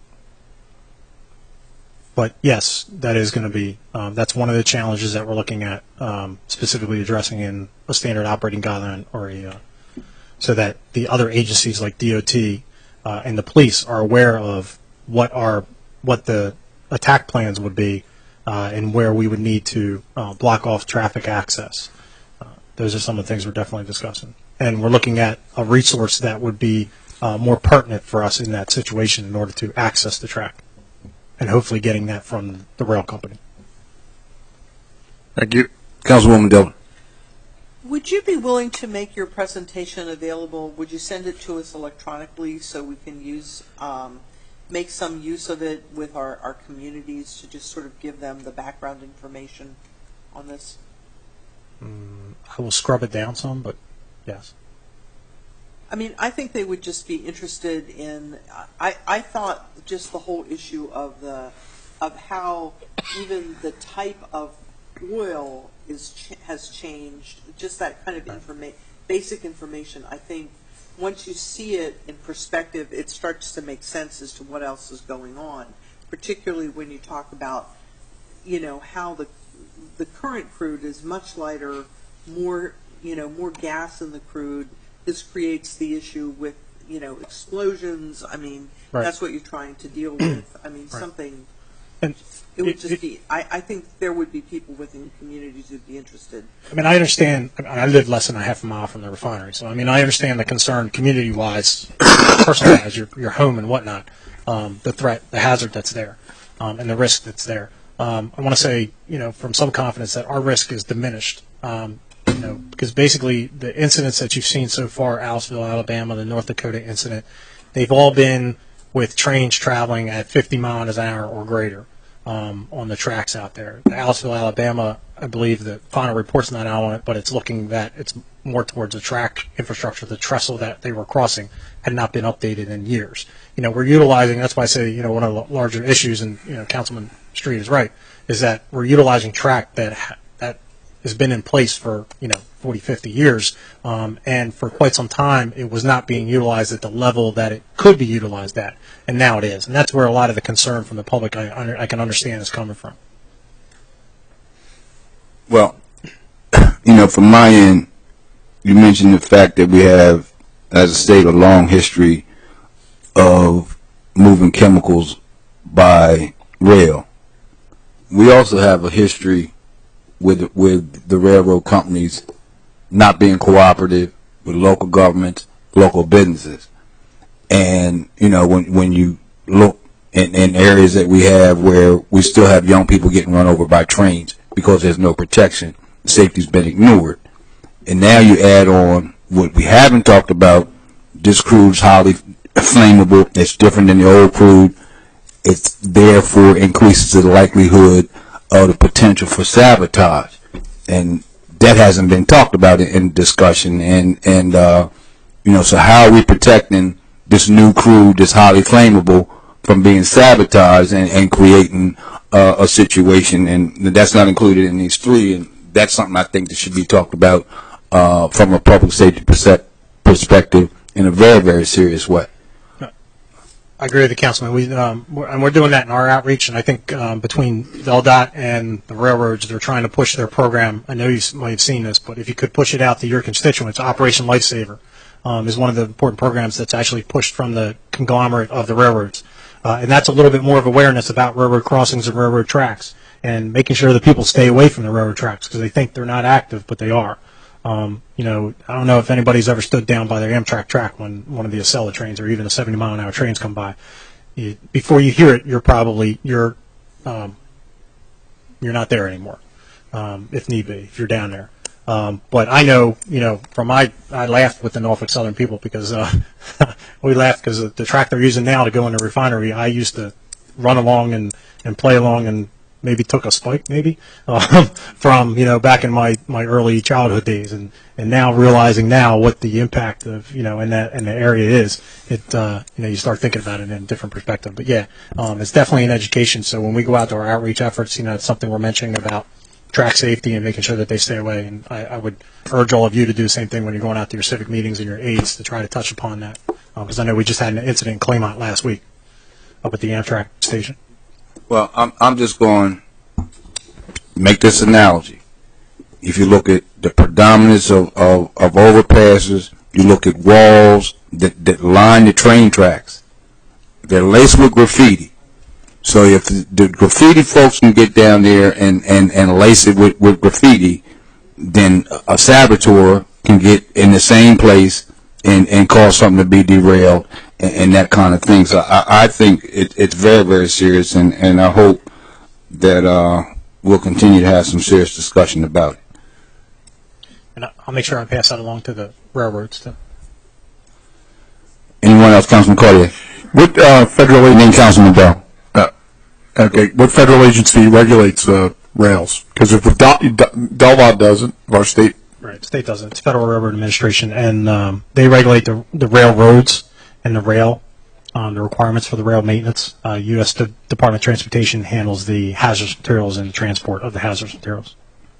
But yes, that is going to be, um, that's one of the challenges that we're looking at, um, specifically addressing in a standard operating guideline, or a, uh, so that the other agencies like D O T uh, and the police are aware of what our, what the attack plans would be, uh, and where we would need to uh, block off traffic access. Uh, those are some of the things we're definitely discussing. And we're looking at a resource that would be uh, more pertinent for us in that situation in order to access the track, and hopefully getting that from the rail company. Thank you. Councilwoman Dillon. Would you be willing to make your presentation available? Would you send it to us electronically so we can use, um, make some use of it with our, our communities to just sort of give them the background information on this? Mm, I will scrub it down some, but yes. I mean, I think they would just be interested in, I, I thought just the whole issue of the, of how even the type of oil is, ch has changed, just that kind of informa basic information. I think once you see it in perspective, it starts to make sense as to what else is going on, particularly when you talk about, you know, how the, the current crude is much lighter, more, you know, more gas in the crude. This creates the issue with, you know, explosions. I mean, right. That's what you're trying to deal with. I mean, Right. something, And it would it- just it- be, I, I think there would be people within communities who'd be interested. I mean, I understand. I, mean, I live less than a half a mile from the refinery, so I mean, I understand the concern, community-wise, personal-wise, your your home and whatnot, um, the threat, the hazard that's there, um, and the risk that's there. Um, I want to say, you know, from some confidence that our risk is diminished. Um, you know, because basically the incidents that you've seen so far, Aliceville, Alabama, the North Dakota incident, they've all been with trains traveling at fifty miles an hour or greater. Um, on the tracks out there. The Aliceville, Alabama, I believe the final report's not out on it, but it's looking that it's more towards the track infrastructure. The trestle that they were crossing had not been updated in years. You know, we're utilizing, that's why I say, you know, one of the larger issues, and, you know, Councilman Street is right, is that we're utilizing track that that has been in place for, you know, forty, fifty years, um, and for quite some time it was not being utilized at the level that it could be utilized at, and now it is. And that's where a lot of the concern from the public, I, under, I can understand, is coming from. Well, you know, from my end, you mentioned the fact that we have, as a state, a long history of moving chemicals by rail. We also have a history with with the railroad companies not being cooperative with local governments, local businesses. And, you know, when when you look in, in areas that we have where we still have young people getting run over by trains because there's no protection, safety's been ignored. And now you add on what we haven't talked about, this crude's highly flammable, it's different than the old crude, it therefore increases the likelihood of the potential for sabotage. And that hasn't been talked about in, in discussion. And, and uh, you know, so how are we protecting this new crude that's highly flammable from being sabotaged and, and creating uh, a situation? And that's not included in these three. And that's something I think that should be talked about uh, from a public safety perspective in a very, very serious way. I agree with the councilman. We um, we're, and we're doing that in our outreach, and I think um, between the L D O T and the railroads, they're trying to push their program. I know you might have seen this, but if you could push it out to your constituents, Operation Lifesaver um, is one of the important programs that's actually pushed from the conglomerate of the railroads, uh, and that's a little bit more of awareness about railroad crossings and railroad tracks, and making sure that people stay away from the railroad tracks because they think they're not active, but they are. Um, you know, I don't know if anybody's ever stood down by their Amtrak track when one of the Acela trains or even the seventy mile an hour trains come by. You, before you hear it, you're probably, you're, um, you're not there anymore, um, if need be, if you're down there. Um, but I know, you know, from my, I laughed with the Norfolk Southern people because, uh, we laughed because the track they're using now to go in the refinery, I used to run along and, and play along and maybe took a spike, maybe, um, from, you know, back in my, my early childhood days. And, and now realizing now what the impact of, you know, in that, in the area is, it, uh, you know, you start thinking about it in a different perspective. But yeah, um, it's definitely an education. So when we go out to our outreach efforts, you know, it's something we're mentioning about, track safety and making sure that they stay away. And I, I would urge all of you to do the same thing when you're going out to your civic meetings and your aides to try to touch upon that. Because I know we just had an incident in Claymont last week up at the Amtrak station. Well, I'm, I'm just going to make this analogy. If you look at the predominance of, of, of overpasses, you look at walls that, that line the train tracks. They're laced with graffiti. So if the, the graffiti folks can get down there and, and, and lace it with, with graffiti, then a saboteur can get in the same place and, and cause something to be derailed and, and that kind of thing. So I, I think it, it's very, very serious, and, and I hope that uh, we'll continue to have some serious discussion about it. And I'll make sure I pass that along to the railroads too. Anyone else? Councilman Cartier? What uh, federal And then agency? Councilman Bell. Uh, okay, what federal agency regulates uh, rails? Because if Del- Delva doesn't, if our state. Right, state doesn't. It's Federal Railroad Administration, and um, they regulate the the railroads and the rail, um, the requirements for the rail maintenance. Uh, U S De- Department of Transportation handles the hazardous materials and the transport of the hazardous materials.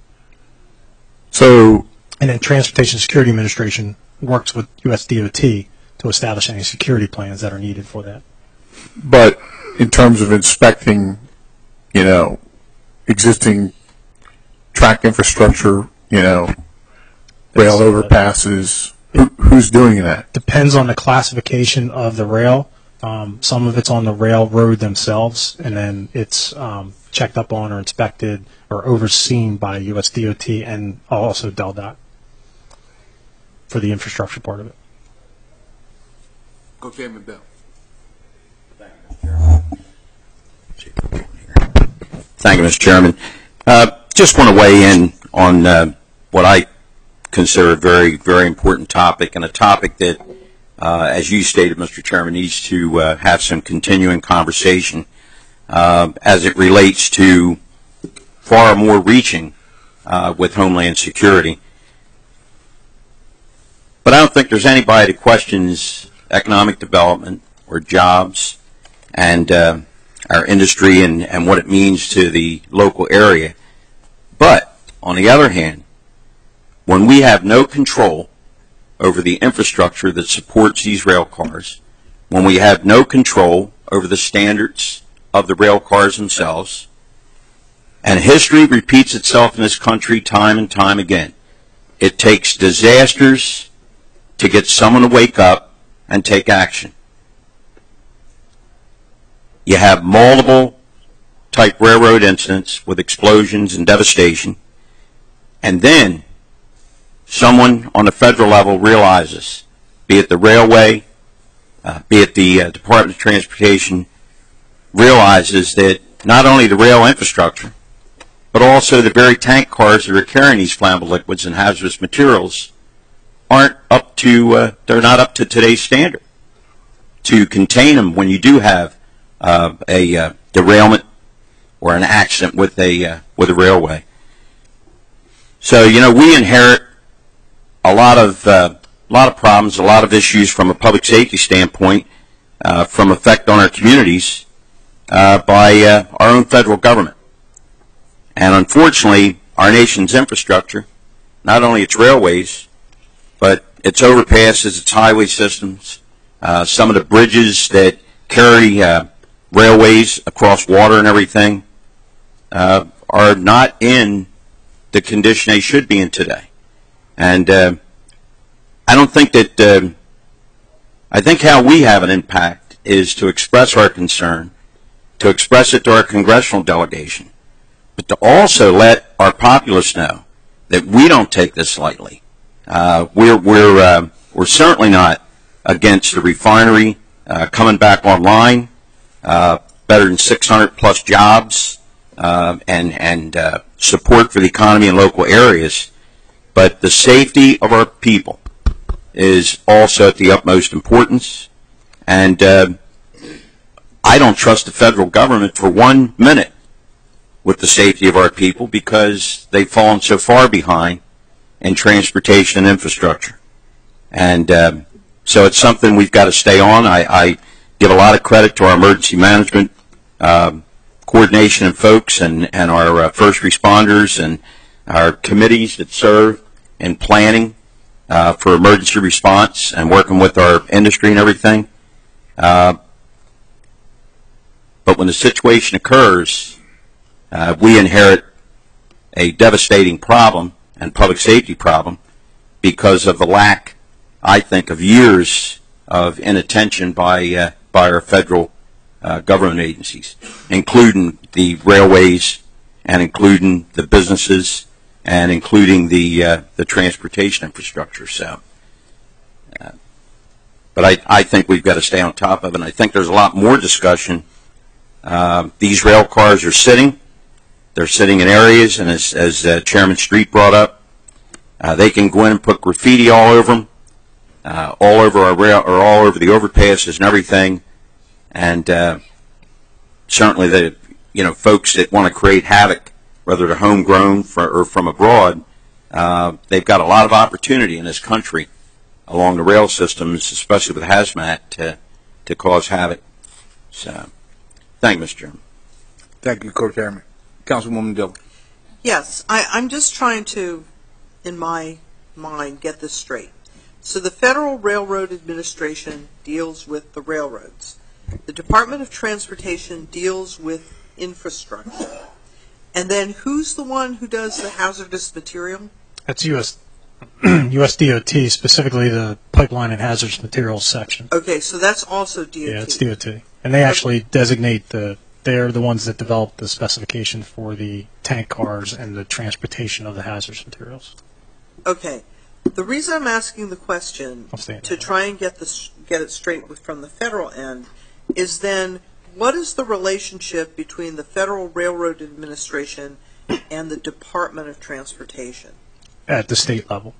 So, And then Transportation Security Administration works with U S D O T to establish any security plans that are needed for that. but in terms of inspecting, you know, existing track infrastructure, you know, rail It's, uh, overpasses, who, who's doing that? Depends on the classification of the rail. Um, some of it's on the railroad themselves, and then it's um, checked up on or inspected or overseen by U S D O T and also D E L D O T for the infrastructure part of it. Go Chairman Bell. Thank you, Mister Chairman. Uh, just want to weigh in on uh, what I consider a very, very important topic, and a topic that, uh, as you stated, Mister Chairman, needs to uh, have some continuing conversation uh, as it relates to far more reaching uh, with Homeland Security. But I don't think there's anybody that questions economic development or jobs and uh, our industry and, and what it means to the local area. But, on the other hand, when we have no control over the infrastructure that supports these rail cars, when we have no control over the standards of the rail cars themselves, and history repeats itself in this country time and time again, it takes disasters to get someone to wake up and take action. You have multiple type railroad incidents with explosions and devastation, and then someone on the federal level realizes, be it the railway, uh, be it the uh, Department of Transportation, realizes that not only the rail infrastructure, but also the very tank cars that are carrying these flammable liquids and hazardous materials aren't up to, uh, they're not up to today's standard to contain them when you do have uh, a uh, derailment or an accident with a uh, with a railway. So, you know, we inherit a lot of uh, a lot of problems, a lot of issues from a public safety standpoint, uh, from effect on our communities uh, by uh, our own federal government. And unfortunately, our nation's infrastructure, not only its railways, but its overpasses, its highway systems, uh, some of the bridges that carry uh, railways across water and everything, uh, are not in the condition they should be in today. And uh, I don't think that, uh, I think how we have an impact is to express our concern, to express it to our congressional delegation, but to also let our populace know that we don't take this lightly. Uh, we're we're uh, we're certainly not against the refinery uh, coming back online, uh, better than six hundred plus jobs, uh, and and uh, support for the economy in local areas. But the safety of our people is also at the utmost importance, and uh, I don't trust the federal government for one minute with the safety of our people because they've fallen so far behind in transportation and infrastructure. And um, so it's something we've got to stay on. I, I give a lot of credit to our emergency management um, coordination of folks and, and our uh, first responders and our committees that serve in planning uh, for emergency response and working with our industry and everything. Uh, but when the situation occurs, uh, we inherit a devastating problem and public safety problem because of the lack, I think, of years of inattention by uh, by our federal uh, government agencies, including the railways and including the businesses and including the uh, the transportation infrastructure. So, uh, but I I think we've got to stay on top of it. And I think there's a lot more discussion. Uh, these rail cars are sitting. They're sitting in areas, and as, as uh, Chairman Street brought up, uh, they can go in and put graffiti all over them, uh, all over our rail, or all over the overpasses and everything. And uh, certainly, the you know folks that want to create havoc, whether they're homegrown for, or from abroad, uh, they've got a lot of opportunity in this country along the rail systems, especially with hazmat, to to cause havoc. So, thank you, Mister Chairman. Thank you, Co-Chairman. Councilwoman Dillon. Yes, I, I'm just trying to, in my mind, get this straight. So the Federal Railroad Administration deals with the railroads. The Department of Transportation deals with infrastructure. And then who's the one who does the hazardous material? That's U S U S D O T, specifically the pipeline and hazardous materials section. Okay, so that's also D O T. Yeah, it's D O T. And they actually designate the, they're the ones that develop the specification for the tank cars and the transportation of the hazardous materials. Okay. The reason I'm asking the question, I'll stand to on that. try and get this get it straight with, from the federal end, is then what is the relationship between the Federal Railroad Administration and the Department of Transportation? At the state level,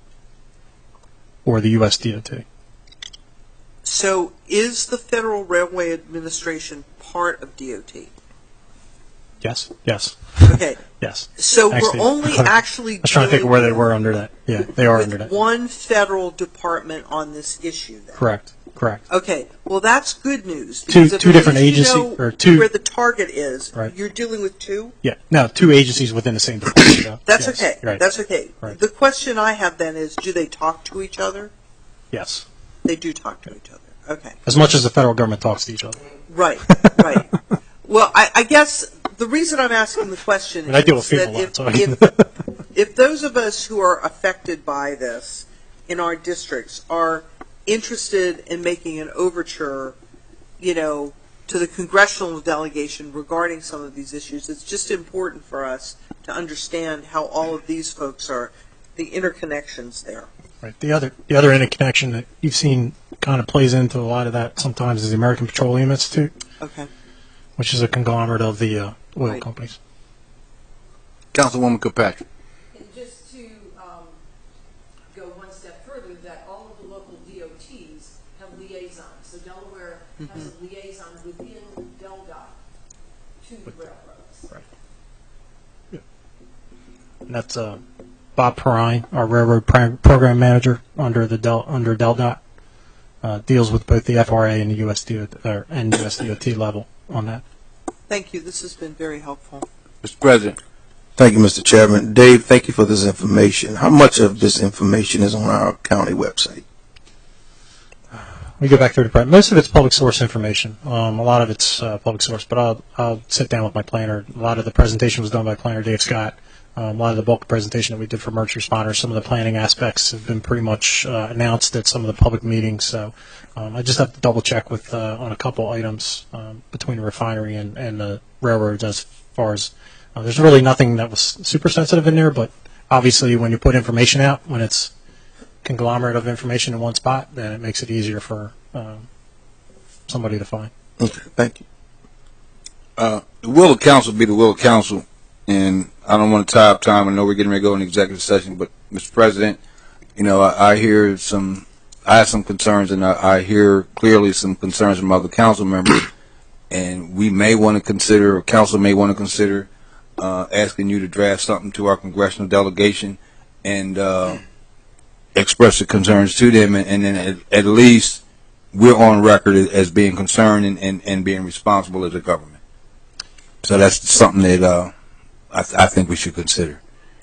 or the U S D O T. So is the Federal Railway Administration part of D O T? Yes, yes, Okay. yes. So Actually, we're only actually I was trying to think of dealing where they were under that. Yeah, they are under with that. one federal department on this issue then? Correct, correct. Okay, well, that's good news. Two- because if two at different least you agency- know or two- where the target is. Right. You're dealing with two? Yeah, no, two agencies within the same department. though. That's Yes, okay. Right. That's okay. Right. The question I have then is, do they talk to each other? Yes, They do talk to each other. Okay. as much as the federal government talks to each other. Right, right. Well, I, I guess the reason I'm asking the question And I deal with is people that a lot, if, so I- if, if those of us who are affected by this in our districts are interested in making an overture, you know, to the congressional delegation regarding some of these issues, it's just important for us to understand how all of these folks are, the interconnections there. Right. The other the other interconnection that you've seen kind of plays into a lot of that sometimes is the American Petroleum Institute, Okay. which is a conglomerate of the uh, oil Right. companies. Councilwoman Kirkpatrick. And just to um, go one step further, that all of the local D O Ts have liaisons. So Delaware has a liaison within DelDOT to the railroads. Right. Yeah. And that's uh, Bob Perrine, our railroad pro- program manager under the Del under DelDOT, uh, deals with both the F R A and the U S D O T or, and U S D O T level on that. Thank you. This has been very helpful. Mister President. Thank you, Mister Chairman. Dave, thank you for this information. How much of this information is on our county website? We go back through the pre- most of it's public source information. Um, a lot of it's uh, public source, but I'll I'll sit down with my planner. A lot of the presentation was done by Planner Dave Scott. Um, a lot of the bulk presentation that we did for emergency responders, some of the planning aspects have been pretty much uh, announced at some of the public meetings. So um, I just have to double check with uh, on a couple items um, between the refinery and, and the railroads as far as uh, there's really nothing that was super sensitive in there, but obviously when you put information out, when it's conglomerate of information in one spot, then it makes it easier for um, somebody to find. Okay, thank you. Uh, the will of council be the will of council, and I don't want to tie up time. I know we're getting ready to go in executive session, but Mister President, you know, I, I hear some, I have some concerns, and I, I hear clearly some concerns from other council members, and we may want to consider, or council may want to consider, uh, asking you to draft something to our congressional delegation and uh, express the concerns to them, and, and then at, at least we're on record as being concerned and, and, and being responsible as a government. So that's something that uh, I, th- I think we should consider.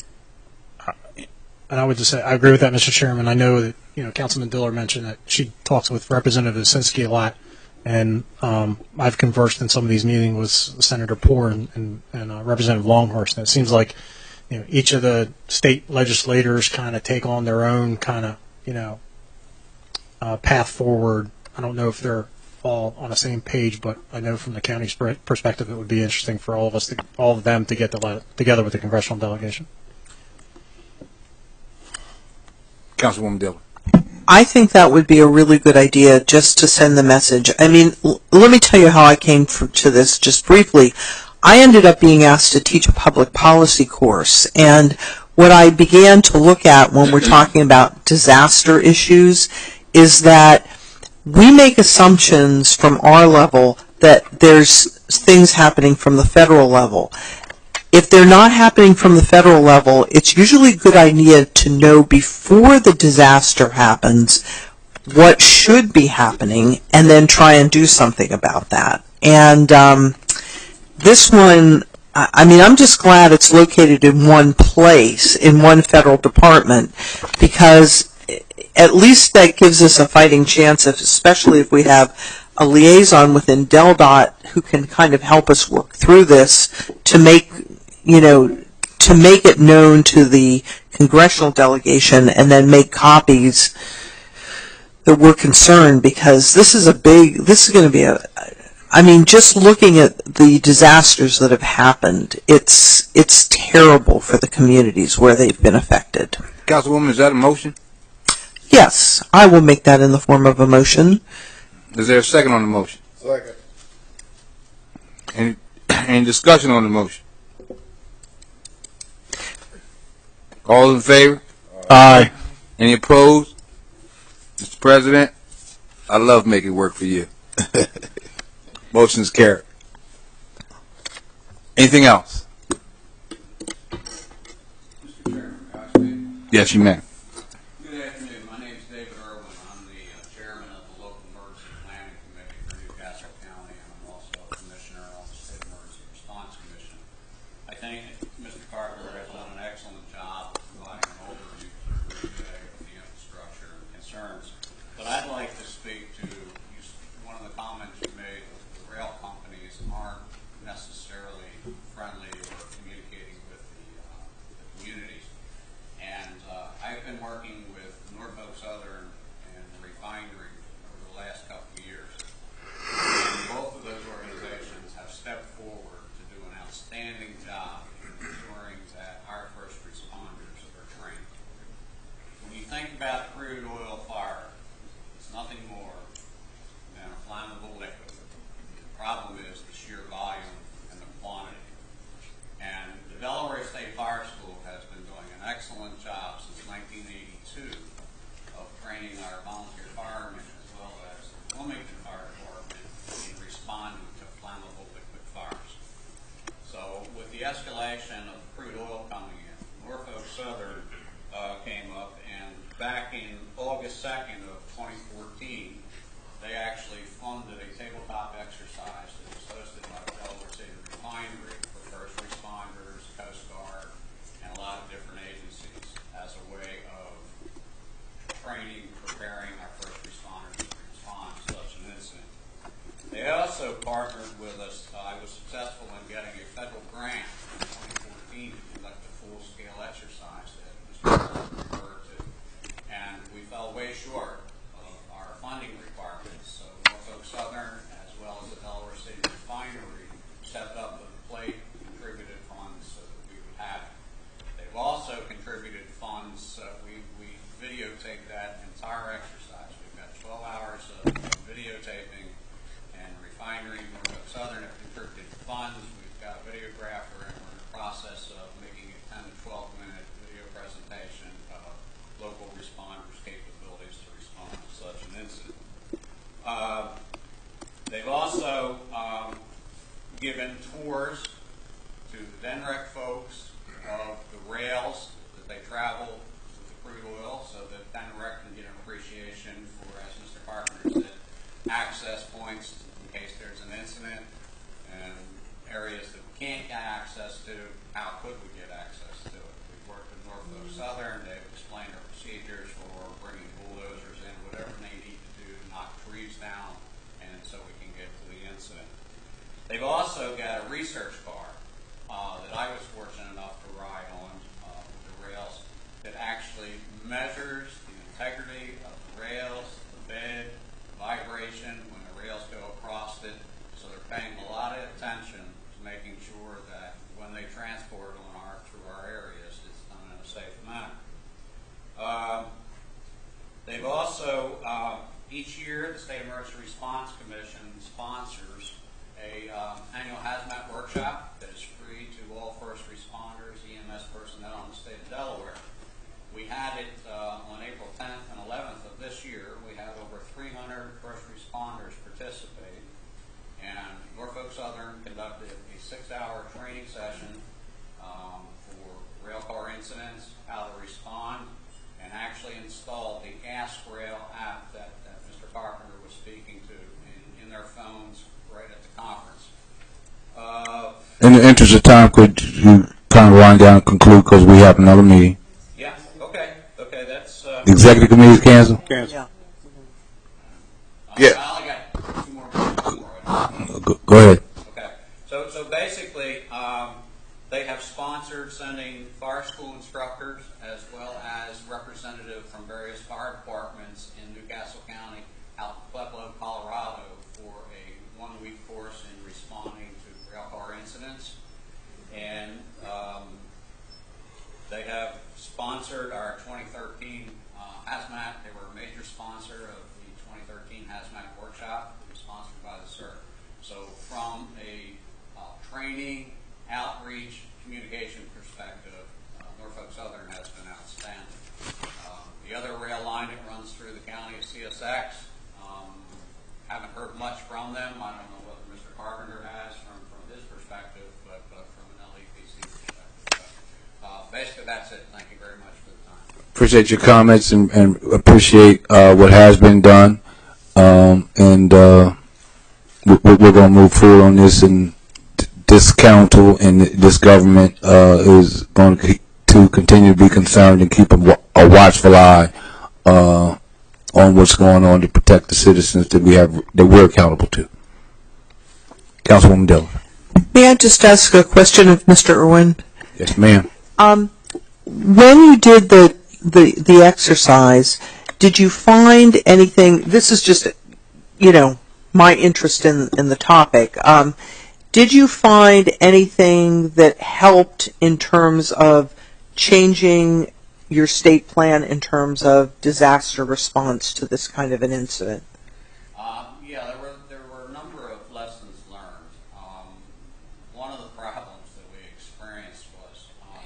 And I would just say, I agree with that, Mister Chairman. I know that, you know, Councilman Diller mentioned that she talks with Representative Osinski a lot, and um, I've conversed in some of these meetings with Senator Poore and, and, and uh, Representative Longhurst, and it seems like, you know, each of the state legislators kind of take on their own kind of, you know, uh, path forward. I don't know if they're all on the same page, but I know from the county's perspective, it would be interesting for all of us, to, all of them, to get the, together with the congressional delegation. Councilwoman Diller. I think that would be a really good idea, just to send the message. I mean, l- let me tell you how I came for, to this just briefly. I ended up being asked to teach a public policy course, and what I began to look at when we're talking about disaster issues is that we make assumptions from our level that there's things happening from the federal level. If they're not happening from the federal level, it's usually a good idea to know before the disaster happens what should be happening and then try and do something about that. And um, this one, I mean, I'm just glad it's located in one place, in one federal department, because at least that gives us a fighting chance, if, especially if we have a liaison within DelDOT who can kind of help us work through this to make, you know, to make it known to the congressional delegation and then make copies that we're concerned, because this is a big, this is going to be a, I mean, just looking at the disasters that have happened, it's, it's terrible for the communities where they've been affected. Councilwoman, is that a motion? Yes, I will make that in the form of a motion. Is there a second on the motion? Second. Any, any discussion on the motion? All in favor? Aye. Any opposed? Mister President, I love making work for you. Motion's carried. Anything else? Mister Chairman, may I speak? Yes, you may. Good afternoon. My name is David Irwin. I'm the uh, chairman of the local emergency planning committee for Newcastle County, and I'm also a commissioner on the State Emergency Response Commission. I think Mister Carter has done an excellent job of providing an overview through today of the infrastructure and concerns. But I'd like to speak to you, one of the comments you made. The rail companies aren't necessarily friendly or communicating with the, uh, the communities. And uh, I've been working with Norfolk Southern and the refinery over the last couple of years. And both of those organizations have stepped forward to do an outstanding job in ensuring that our first responders are trained. When you think about crude oil fire, it's nothing more than a flammable liquid. The problem is the sheer volume and the quantity. And the Delaware State Fire School has been doing an excellent job since nineteen eighty-two of training our volunteer firemen as well as the Wilmington Fire Department in responding to flammable liquid fires. So with the escalation of crude oil coming in, Norfolk Southern uh, came up, and back in August second of twenty fourteen, they actually funded a tabletop exercise that was hosted by the Delaware City Refinery for first responders, Coast Guard, and a lot of different agencies as a way of training, preparing our first responders to respond to such an incident. They also partnered with us. Uh, I was successful in getting a federal grant in twenty fourteen to conduct a full-scale exercise that Mister Carter referred to, and we fell way short of our funding requirements. So Norfolk Southern, as well as the Delaware City Refinery, stepped up to the plate, contributed funds so that we would have it. They've also contributed funds. Uh, we, we videotaped that entire exercise. We've got twelve hours of, of videotaping, and Refinery Norfolk Southern have contributed funds. We've got a videographer, and we're in the process of making a ten to twelve minute video presentation of local responders' capabilities to respond to such an incident. Uh, they've also um, given tours to the D N R E C folks of the rails that they travel with the crude oil, so that D N R E C can get an appreciation for, as Mister Carpenter said, access points in case there's an incident and areas that we can't get access to, how could we get access to it? We've worked with Norfolk Southern. They've explained our procedures for bringing bulldozers in, whatever they need to do to knock trees down, and so we can get to the incident. They've also got a research car uh, that I was fortunate enough to ride on uh, with the rails that actually measures the integrity of the rails, the bed, vibration when the rails go across it. So they're paying a lot of attention to making sure that when they transport on our through our areas, it's done in a safe manner. Uh, they've also uh, each year the State Emergency Response Commission sponsors a um, annual hazmat workshop that is free to all first responders, E M S personnel in the state of Delaware. We had it uh, on April tenth and eleventh of this year. We had over three hundred first responders participate, and Norfolk Southern conducted a six-hour training session um, for rail car incidents, how to respond, and actually installed the Ask Rail app that, that Mister Carpenter was speaking to in, in their phones right at the conference. Uh, In the interest of time, could you kind of wind down and conclude because we have another meeting? yeah, okay, okay, that's... Uh, Executive committee is canceled? Yeah. Yeah. I only got two more minutes before I- Go, go ahead. Okay, so, so basically, um, they have sponsored sending fire school instructors as well as representative from various fire departments in Newcastle County out to Pueblo, Colorado for a one-week course in responding to rail car incidents. And um, they have sponsored our twenty thirteen uh, hazmat. They were a major sponsor of the twenty thirteen hazmat workshop. It was sponsored by the C E R T. So from a uh, training, outreach, communication perspective, uh, Norfolk Southern has been outstanding. Um, the other rail line that runs through the county is C S X. Um, haven't heard much from them. I don't know what Mister Carpenter has from, from his perspective, but, but from an L E P C perspective. So, uh, basically, that's it. Thank you very much for the time. Appreciate your comments and, and appreciate uh, what has been done. Um, and uh, we, we're going to move forward on this, and this council and this government uh, is going to, to continue to be concerned and keep a, wa- a watchful eye uh, on what's going on to protect the citizens that we have that we're accountable to. Councilwoman Dillon. May I just ask a question of Mister Irwin? Yes, ma'am. Um, when you did the, the, the exercise, did you find anything, this is just, you know, my interest in, in the topic, um, did you find anything that helped in terms of changing your state plan in terms of disaster response to this kind of an incident? Um, yeah, there were there were a number of lessons learned. Um, one of the problems that we experienced was um,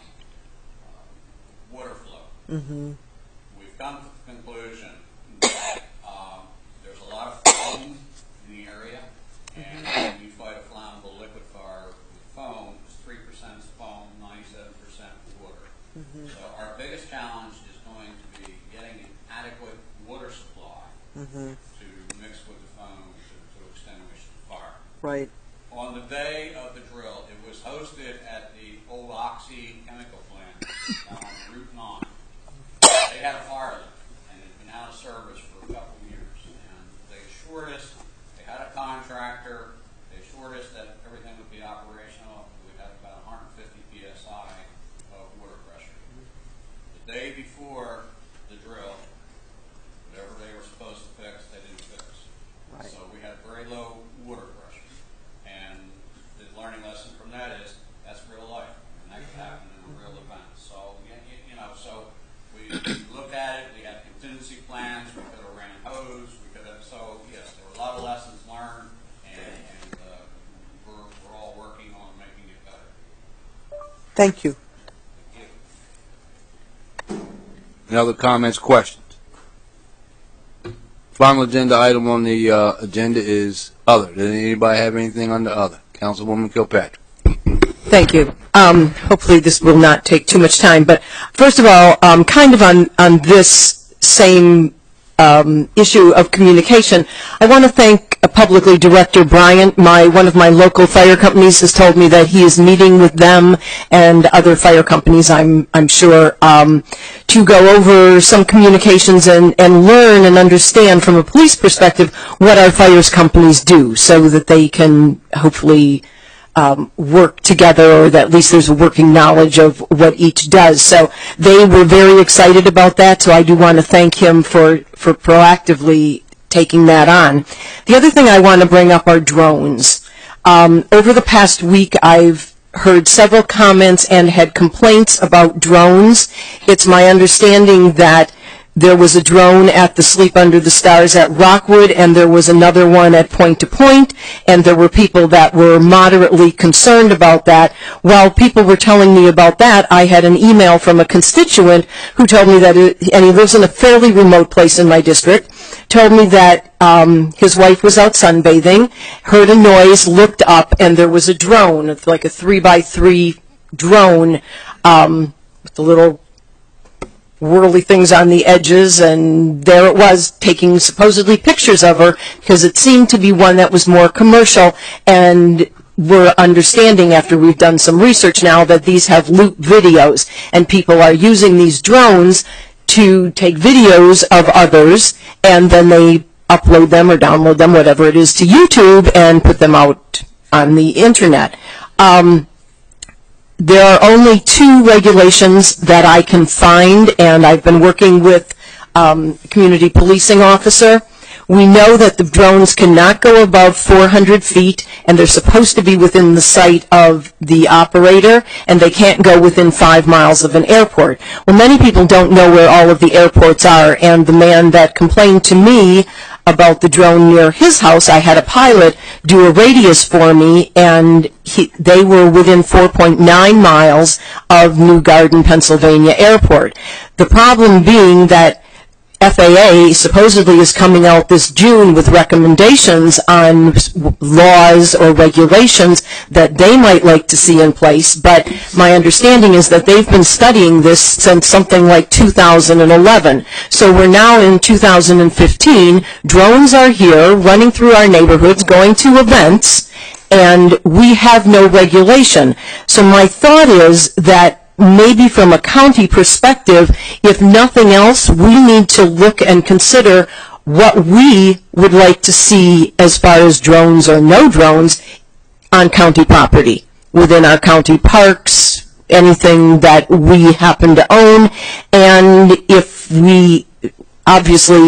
uh, water flow. Mm-hmm. We've come to the conclusion that um, there's a lot of foam in the area, and when you fight a flammable liquid fire with foam, it's three percent foam, ninety-seven percent water. Mm-hmm. So our biggest challenge is going to be getting an adequate water supply Mm-hmm. to mix with the foam to, to extinguish the fire. Right. On the day of the drill, it was hosted at the old Oxy chemical plant down on Route nine. They had a fire there, and it had been out of service for a couple of years. And they assured us, they had a contractor, they assured us that everything would be operational. We had about one hundred fifty P S I of water pressure. The day before the drill, whatever they were supposed to fix, they didn't fix. Right. So we had very low water pressure. And the learning lesson from that is that's real life, and that could happen in a real event. So, you, you know, so we, we looked at it, we had contingency plans, we could have ran hose, we could have, so yes, there were a lot of lessons learned, and, and uh, we're, we're all working on making it better. Thank you. Thank you. Any other comments, questions? Final agenda item on the uh, agenda is other. Does anybody have anything on the other? Councilwoman Kilpatrick. Thank you. Um, hopefully this will not take too much time, but first of all, um, kind of on, on this same um, issue of communication, I want to thank uh, publicly Director Bryant. My one of my local fire companies has told me that he is meeting with them and other fire companies, I'm I'm sure, um, to go over some communications and, and learn and understand from a police perspective what our fires companies do, so that they can hopefully Um, work together, or that at least there's a working knowledge of what each does. So they were very excited about that, so I do want to thank him for, for proactively taking that on. The other thing I want to bring up are drones. Um, over the past week, I've heard several comments and had complaints about drones. It's my understanding that there was a drone at the Sleep Under the Stars at Rockwood, and there was another one at Point to Point, and there were people that were moderately concerned about that. While people were telling me about that, I had an email from a constituent who told me that, it, and he lives in a fairly remote place in my district, told me that um, his wife was out sunbathing, heard a noise, looked up, and there was a drone, it's like a three by three drone um, with the little whirly things on the edges, and there it was taking supposedly pictures of her, because it seemed to be one that was more commercial, and we're understanding after we've done some research now that these have loop videos, and people are using these drones to take videos of others, and then they upload them or download them, whatever it is, to YouTube and put them out on the internet. Um, There are only two regulations that I can find, and I've been working with um, a community policing officer. We know that the drones cannot go above four hundred feet, and they're supposed to be within the sight of the operator, and they can't go within five miles of an airport. Well, many people don't know where all of the airports are, and the man that complained to me about the drone near his house, I had a pilot do a radius for me, and he, they were within four point nine miles of New Garden, Pennsylvania airport. The problem being that F A A supposedly is coming out this June with recommendations on laws or regulations that they might like to see in place, but my understanding is that they've been studying this since something like two thousand eleven. So we're now in two thousand fifteen, drones are here running through our neighborhoods, going to events, and we have no regulation. So my thought is that maybe from a county perspective, if nothing else, we need to look and consider what we would like to see as far as drones or no drones on county property, within our county parks, anything that we happen to own, and if we obviously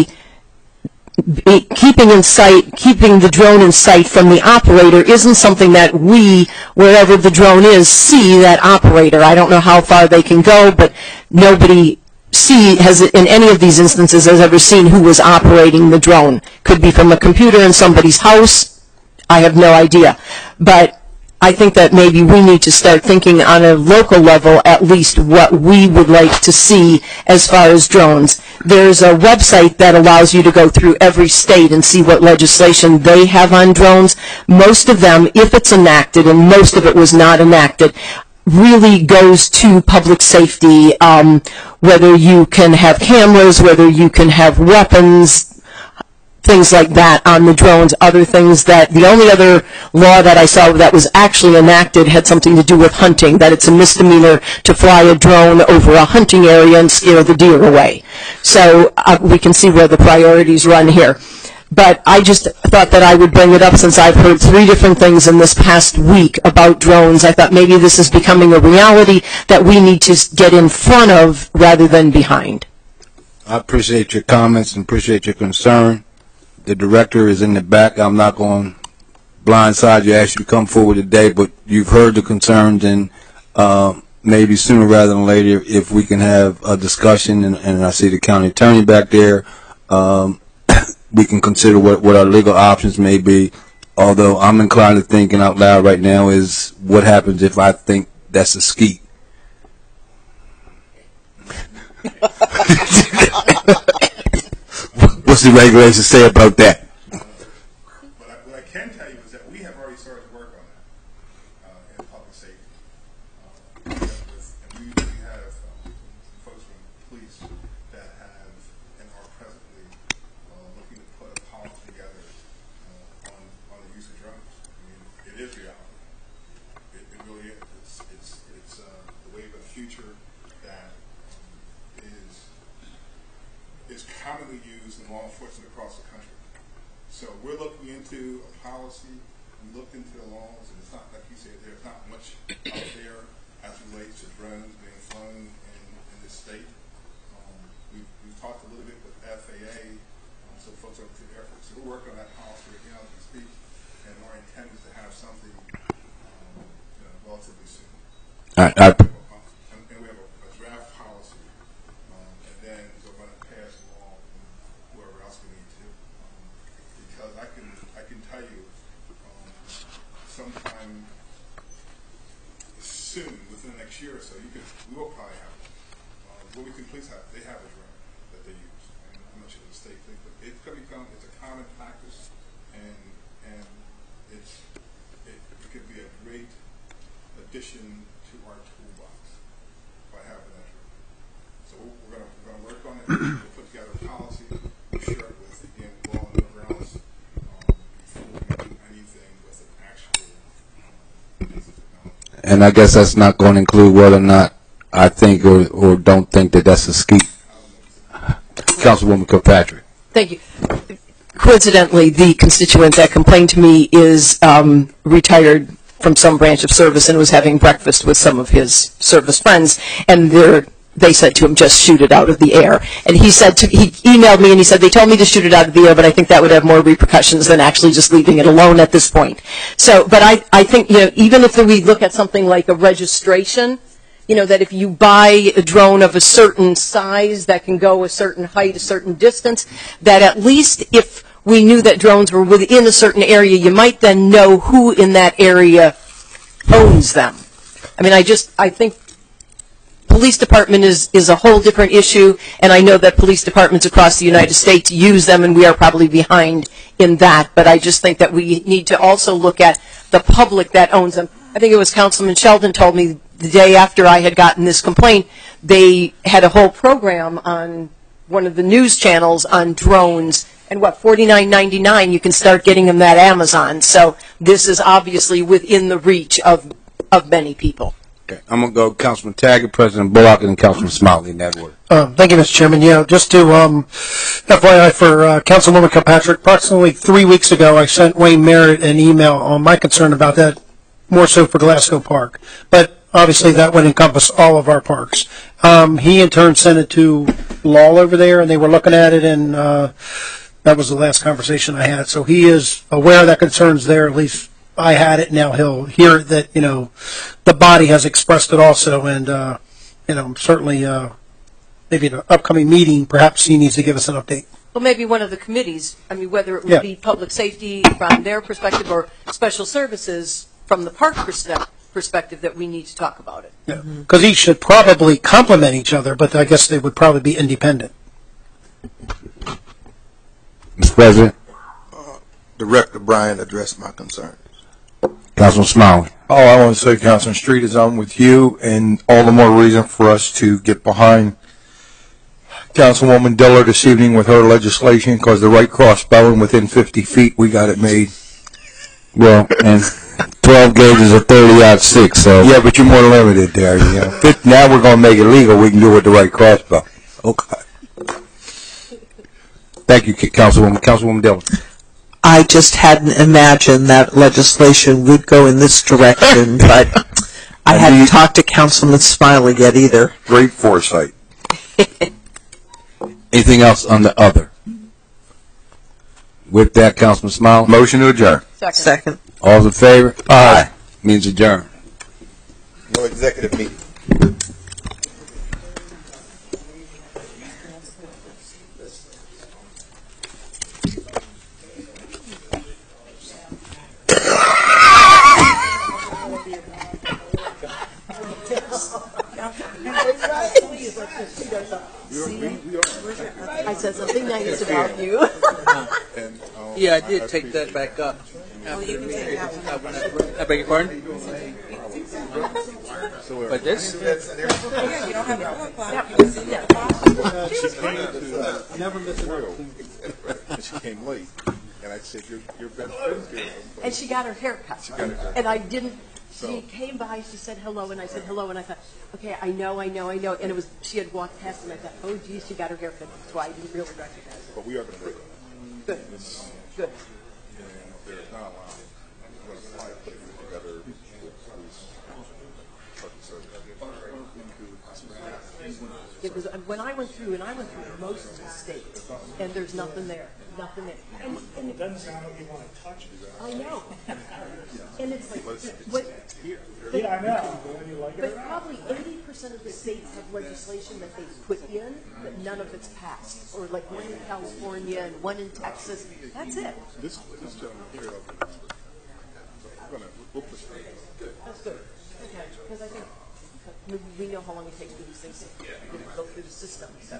Be keeping in sight, keeping the drone in sight from the operator isn't something that we, wherever the drone is, see that operator. I don't know how far they can go, but nobody see has in any of these instances has ever seen who was operating the drone. Could be from a computer in somebody's house. I have no idea, but I think that maybe we need to start thinking on a local level at least what we would like to see as far as drones. There's a website that allows you to go through every state and see what legislation they have on drones. Most of them, if it's enacted, and most of it was not enacted, really goes to public safety, um, whether you can have cameras, whether you can have weapons, things like that on the drones, other things that, the only other law that I saw that was actually enacted had something to do with hunting, that it's a misdemeanor to fly a drone over a hunting area and scare the deer away. So uh, we can see where the priorities run here. But I just thought that I would bring it up since I've heard three different things in this past week about drones. I thought maybe this is becoming a reality that we need to get in front of rather than behind. I appreciate your comments and appreciate your concern. The director is in the back. I'm not going to blindside you, ask you to come forward today, but you've heard the concerns, and uh, maybe sooner rather than later, if we can have a discussion, and, and I see the county attorney back there, um, we can consider what, what our legal options may be. Although I'm inclined to thinking out loud right now is what happens if I think that's a skeet. What's the regulations say about that? What I, what I can tell you is that we have already started to work on that uh, in public safety. Uh, with, and we, we have um, folks from the police that have and are presently future that um, is is commonly used in law enforcement across the country. So we're looking into a policy. We looked into the laws, and it's not like you said. There's not much out there as it relates to drones being flown in, in this state. Um, we've, we've talked a little bit with F A A, um, so folks over to the Air Force. So we're working on that policy right now as we speak, and our intent is to have something um, you know, relatively soon. I, I, And, and we have a, a draft policy, um, and then we're going to pass along whoever else we need to. Um, because I can, I can tell you, um, sometime soon, within the next year or so, you could, we will probably have it. Uh, what we can please have, they have a drone that they use. And I'm not sure the state thing, but it's going to become, it's a common practice, and and it's it, it could be a great addition to our toolbox by having that drone. So we're, we're going to we're going to work on it. We'll put together a policy. We'll share it with again law and whoever else um, before we do anything with an actual um, piece of technology. and I guess that's not going to include whether or not I think or, or don't think that that's a ski. Councilwoman Kirkpatrick. Thank you. Coincidentally, the constituent that complained to me is um, retired from some branch of service and was having breakfast with some of his service friends, and they're, they said to him, just shoot it out of the air. And he said, to, he emailed me and he said, they told me to shoot it out of the air, but I think that would have more repercussions than actually just leaving it alone at this point. So, but I, I think, you know, even if we look at something like a registration, you know, that if you buy a drone of a certain size that can go a certain height, a certain distance, that at least if we knew that drones were within a certain area, you might then know who in that area owns them. I mean, I just, I think police department is, is a whole different issue, and I know that police departments across the United States use them, and we are probably behind in that, but I just think that we need to also look at the public that owns them. I think it was Councilman Sheldon told me the day after I had gotten this complaint, they had a whole program on one of the news channels on drones, and what, forty-nine ninety-nine, you can start getting them at Amazon. So this is obviously within the reach of, of many people. Okay, I'm going to go Councilman Taggart, President Bullock, and Councilman Smiley in that order. Um, thank you, Mister Chairman. Yeah, just to um, F Y I for uh, Councilwoman Kirkpatrick, approximately three weeks ago, I sent Wayne Merritt an email on my concern about that, more so for Glasgow Park. But obviously, that would encompass all of our parks. Um, he, in turn, sent it to Law over there, and they were looking at it, and uh, that was the last conversation I had. So he is aware of that concerns there. At least I had it. Now he'll hear that, you know, the body has expressed it also, and, uh, you know, certainly uh, maybe in an upcoming meeting, perhaps he needs to give us an update. Well, maybe one of the committees, I mean, whether it would Yeah. be public safety from their perspective or special services from the park perspective. perspective that we need to talk about it. Yeah, because each should probably complement each other, but I guess they would probably be independent. Mister President. Director Bryan addressed my concerns. Councilman Smiley. All I want to say, Councilman Street, is I'm with you, and all the more reason for us to get behind Councilwoman Diller this evening with her legislation, because the right cross spelling within fifty feet, we got it made. Well, and twelve gauges are thirty out six, so. Yeah, but you're more limited there. You know. Fif- now we're going to make it legal. We can do it with the right crossbow. Okay. Thank you, Councilwoman. Councilwoman Dillon. I just hadn't imagined that legislation would go in this direction, but I hadn't talked to Councilman Smiley yet either. Great foresight. Anything else on the other? With that, Councilman Smiley. Motion to adjourn. Second. Second. All's in favor? Aye. Means adjourn. No executive meeting. I said something nice about you. Yeah, I did take that back up. Oh, you can take that one. I beg your pardon? But this? Yeah, you don't have a clock. She came to never miss an opportunity, and she came late. And I said, "Your your best friend's here." And she got her hair cut. She got her hair. And I didn't, she came by, she said hello, and I said hello, and I thought, okay, I know, I know, I know, and it was, she had walked past, and I thought, oh geez, she got her hair fixed, that's why I didn't really recognize her. But we are going to break it. Good, good. And there's not a lot. We're going to try to put it together with police. It was, when I went through, and I went through most of the state, and there's nothing there, nothing there. And, and It doesn't sound like you want to touch it. I know. And it's like, what? Yeah, I know, but when you like it or But not. probably eighty percent of the states have legislation that they put in, but none of it's passed. Or like one in California and one in Texas. That's it. This, this gentleman here, we're going to, we'll push it. That's good. Okay, because I think we, we know how long it takes for these things to you know, go through the system. So.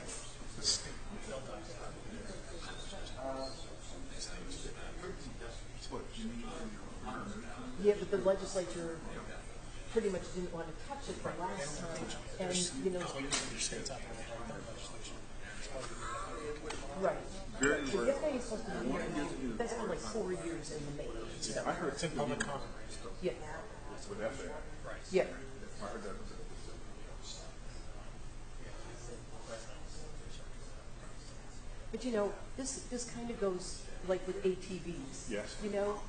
Yeah, but the legislature pretty much didn't want to touch it the last time, and you know. Right. Very The rare. F A A is supposed to be here. That's been like four years in the making. So. I heard It's in public comment. Yeah. with F A A. Yeah. I heard that. But you know, this this kind of goes like with A T Vs. Yes. You know,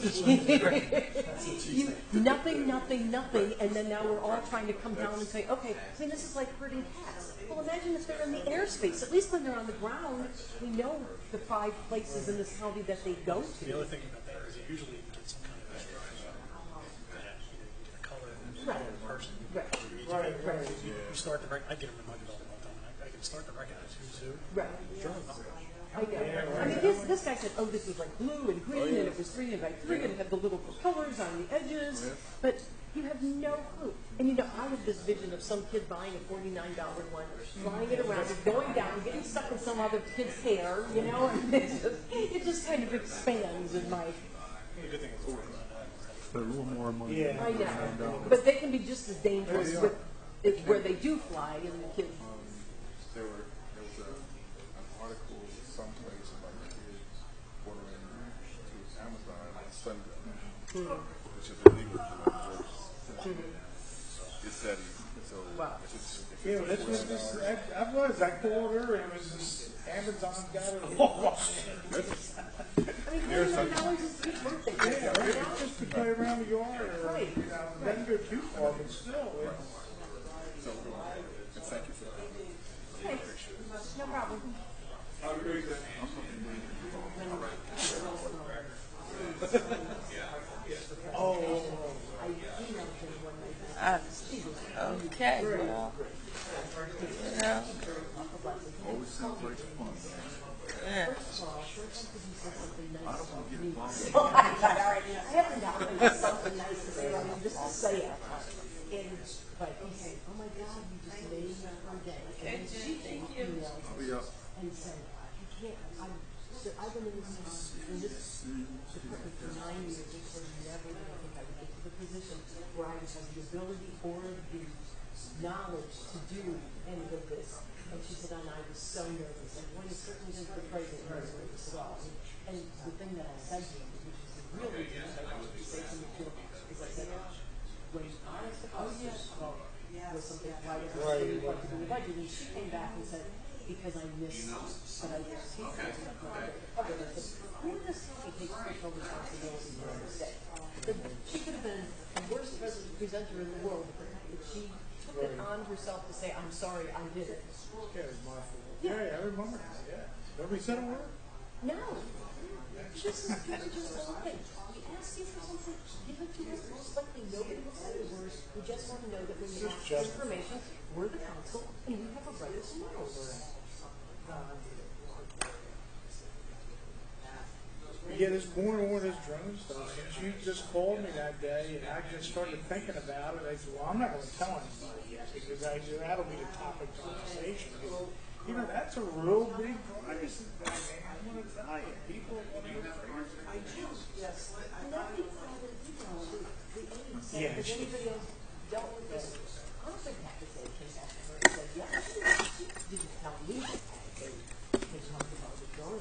you, nothing, nothing, nothing, and then now we're all trying to come down and say, okay, I mean, this is like herding cats. Well, imagine if they're in the airspace. At least when they're on the ground, we know the five places in this county that they go to. The other thing about that is you usually get some kind of description that you know, you get a color and you Right. get a person. Right. You, Right. Right. you, you start to rec- I get them reminded all the time. I, I can start to recognize who's who. Right. Sure. I know. I mean, this, this guy said, oh, this was like blue and green, and it was three and by three, and it had the little propellers on the edges, but you have no clue. And you know, I have this vision of some kid buying a forty-nine dollar one, flying it around, and going down, getting stuck in some other kid's hair, you know, and it just, it just kind of expands in my... A little more money. Yeah. I know. But they can be just as dangerous with, if, where they do fly, and the kids... There were, there was a, an article someplace about kids ordering through Amazon on Sunday, which is illegal to do. It said, so. Wow. If it's, if Yeah, it's this was forty this, dollars, I, I was, I called her, and it was this, Amazon got it. Oh, I mean, forty-nine dollars is his birthday. yeah, right, just to play around the yard, or, Right. you know, doesn't go too far, but still, it's, so, and thank you for that. Thanks. No problem. oh, I emailed him when I Uh, okay, well, you know, Always sounds like fun. yeah. I haven't gotten something nice to say, I mean, just to say it. And, but he said, oh my God, you just made my day. And then she emailed and said, I can't, I'm, so I've been in this, in this department for nine years, and said, never did I think I would get to the position where I would have the ability or the knowledge to do any of this. And she said, and I was so nervous. And one, you certainly didn't portray the nervous at all. And the thing that I said to him, which is the real reason I wanted to say to him, is I said, when I said, oh yes, well, was something why was it what to do with the budget? And she came back and said, because I missed that I was teaching and stuff like that. I said, who in this county takes personal responsibility for a mistake? That she could have been the worst president presenter in the world, but she took it on herself to say, I'm sorry, I did it. yeah, it's my fault. Yeah, I remember that, yeah. Nobody said a word? No. Just, just, just one thing. We ask you for something, give it to us respectfully. Nobody will say a word. We just want to know that when you ask for information, we're the council, and we have a right to know. Yeah, there's more and more of this drone stuff. Since you just called me that day, and I just started thinking about it, I said, well, I'm not going to tell anybody yet, because I said, that'll be the topic of conversation. Because, you know, that's a real big privacy thing, man. I'm going to tell you. People want to know for your I do. Yes. Nobody thought that, you know, the, the aides said, Yeah, has she- anybody else dealt with this? I don't think that was it. Came back to her and said, yeah, she didn't tell me that they, they talked about the drone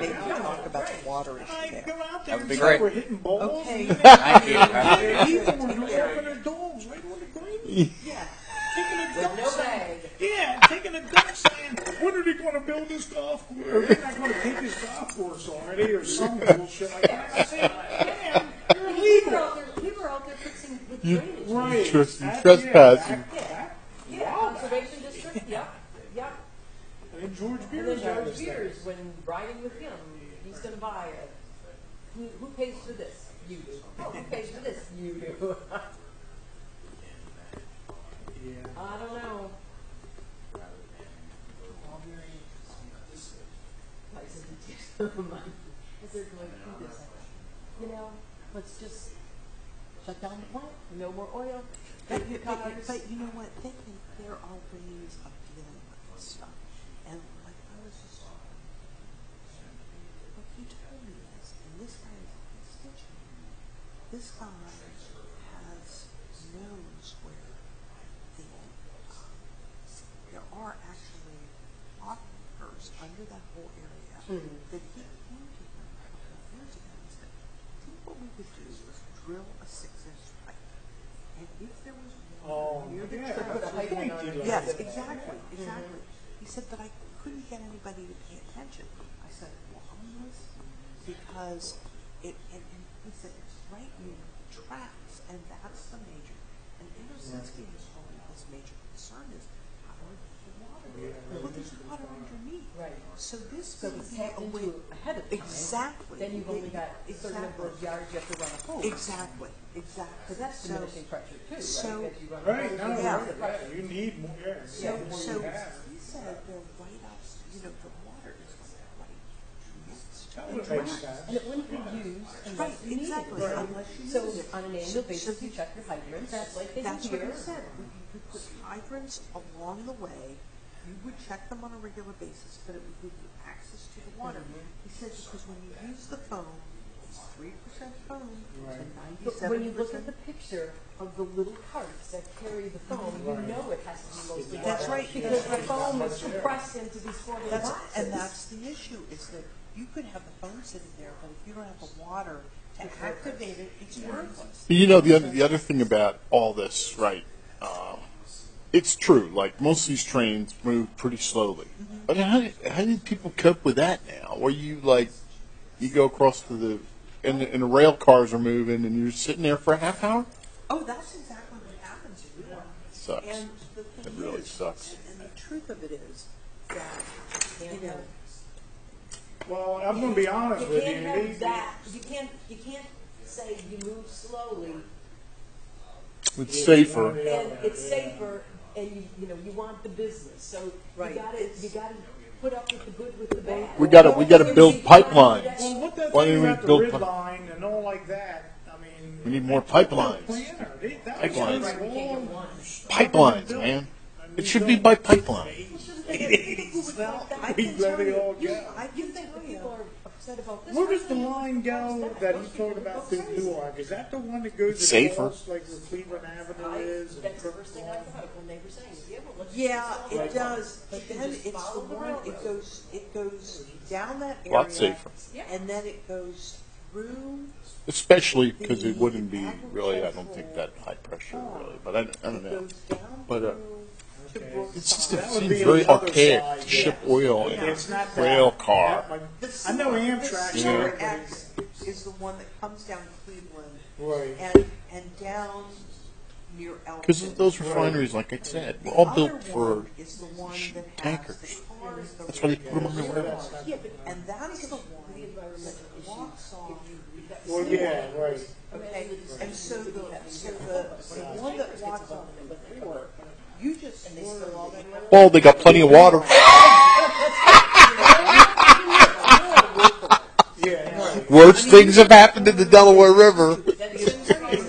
maybe talk about the water issue there. That would be great. We're hitting balls. Okay. and Thank you. People were walking their dogs right on the green. Yeah. Taking a With dump no saying, bag. yeah, taking a dump saying, when are they going to build this golf course? Or they're not going to take this golf course already, or some bullshit like that. I said, man, you're We were illegal. out there, we were out there fixing with You- drainage. Right. Trust- That- trespassing. Yeah, that- Yeah, conservation district, yep, yep. and then George And Beers then had George this Beers, thing. when riding with him, he's gonna buy it. Who, who pays for this? You do. Oh, who pays for this? You do. Yeah. I don't know. Like, so did you- Is there going to do this? You know, let's just shut down the plant, no more oil. But you, but, Cars. but you know what? They think there are ways of dealing with this stuff. And like I was just, what he told me is, and this guy is a constituent. This guy has knows where the um, there are actually aquifers under that whole area Mhm. that he came to him a couple of years ago and said, I think what we could do is drill a six-inch pipe. And if there was Oh, water near the yeah, trigger that's the point he liked. yes, exactly, exactly. He said, but I couldn't get anybody to pay attention. I said, well, homeless, because it, and, and he said, it's right near the tracks, and that's the major. And Indosinski has told me his major concern is how do we get the water? Well, there's water underneath. Right. So this So may it's be tapped a into way. ahead of time. Exactly. Then you've only got a certain number of Exactly. yards you have to run a hose. Exactly, exactly. Because that's So- diminishing pressure too, right? so- As you run Right, hoses, no, you Yeah. right, run the yeah, pressure. you need more, yeah, So, the more so you have. he said they're right up, you know, the water is like right next to That the would track. make sense. And it wouldn't be used unless Right, you needed exactly, it. unless you So needed it. on an So- annual so basis, you he- check your hydrants, that's like they do That's what here. he said. You could put hydrants along the way. You would check them on a regular basis, but it would give you access to the water. He said because when you use the foam, it's three percent foam to But when ninety-seven you look at percent. the picture of the little carts that carry the foam, you know it has to be mostly water. That's right. Because the foam is compressed into these four little That's, boxes. and that's the issue, is that you could have the foam sitting there, but if you don't have the water to activate it, it's worthless. You know, the other, the other thing about all this, right, uh, it's true, like, most of these trains move pretty slowly. But how, how did people cope with that now? Where you, like, you go across to the, and the, and the rail cars are moving, and you're sitting there for a half hour? Oh, that's exactly what happens here. Sucks. And the It thing really is, sucks. and the truth of it is that, you know, Well, I'm gonna be honest with you. You can't these- have that, you can't, you can't say you move slowly It's safer. and it's safer and you, you know, you want the business. So you Right. gotta, you gotta put up with the good with the bad. We gotta, we gotta build pipelines. Well, what that Why thing don't we about the build rid pi- line and all like that, I mean. We need more that's a pipelines. planner. They- that was Pipelines. like long- Pipelines, man. It should be by pipeline. well, I We can let tell it you, all you, go. I You can think the tell you. people are upset about this? Where does the person? line go How's that Those he's people talking about go through crazy. Newark? Is that the one that goes Safer. across like where Cleveland Avenue I- is? and That's the Crooked first thing I Lawn? thought when they were saying, yeah, well, let's. Yeah, just it follow does, But but you then just it's the follow the one, it railroad. goes, it goes down that area. Lot safer. Yeah. And then it goes through, Especially because it wouldn't be really, I don't think that high pressure really, but I, I don't it know. goes down But, uh, through to Brookside. It's just, it That would seems be very the other archaic side, to ship yeah. oil in It's a not that- rail car. that, like- The I know silver- Amtrak. The Yeah. Silver X is the one that comes down Cleveland Right. and, and down near Elton. Because those refineries, like I said, were The all other built for one is the one that has tankers. the cars, the That's why they put them on the radios. rails. Yeah, but And that's the one that walks off. Well, yeah, right. Okay, and so the, so the, the one that walks off before, you just swirl all that around. Well, they got plenty of water. Yeah. Worst things have happened in the Delaware River. You can sit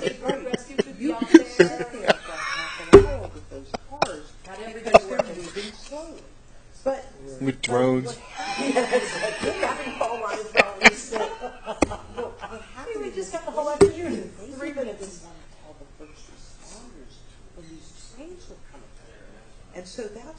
there for half an hour with those cars because they're moving slowly. But With drones. we just got the whole afternoon in three minutes. Tell the first responders when these trains were coming. And so that's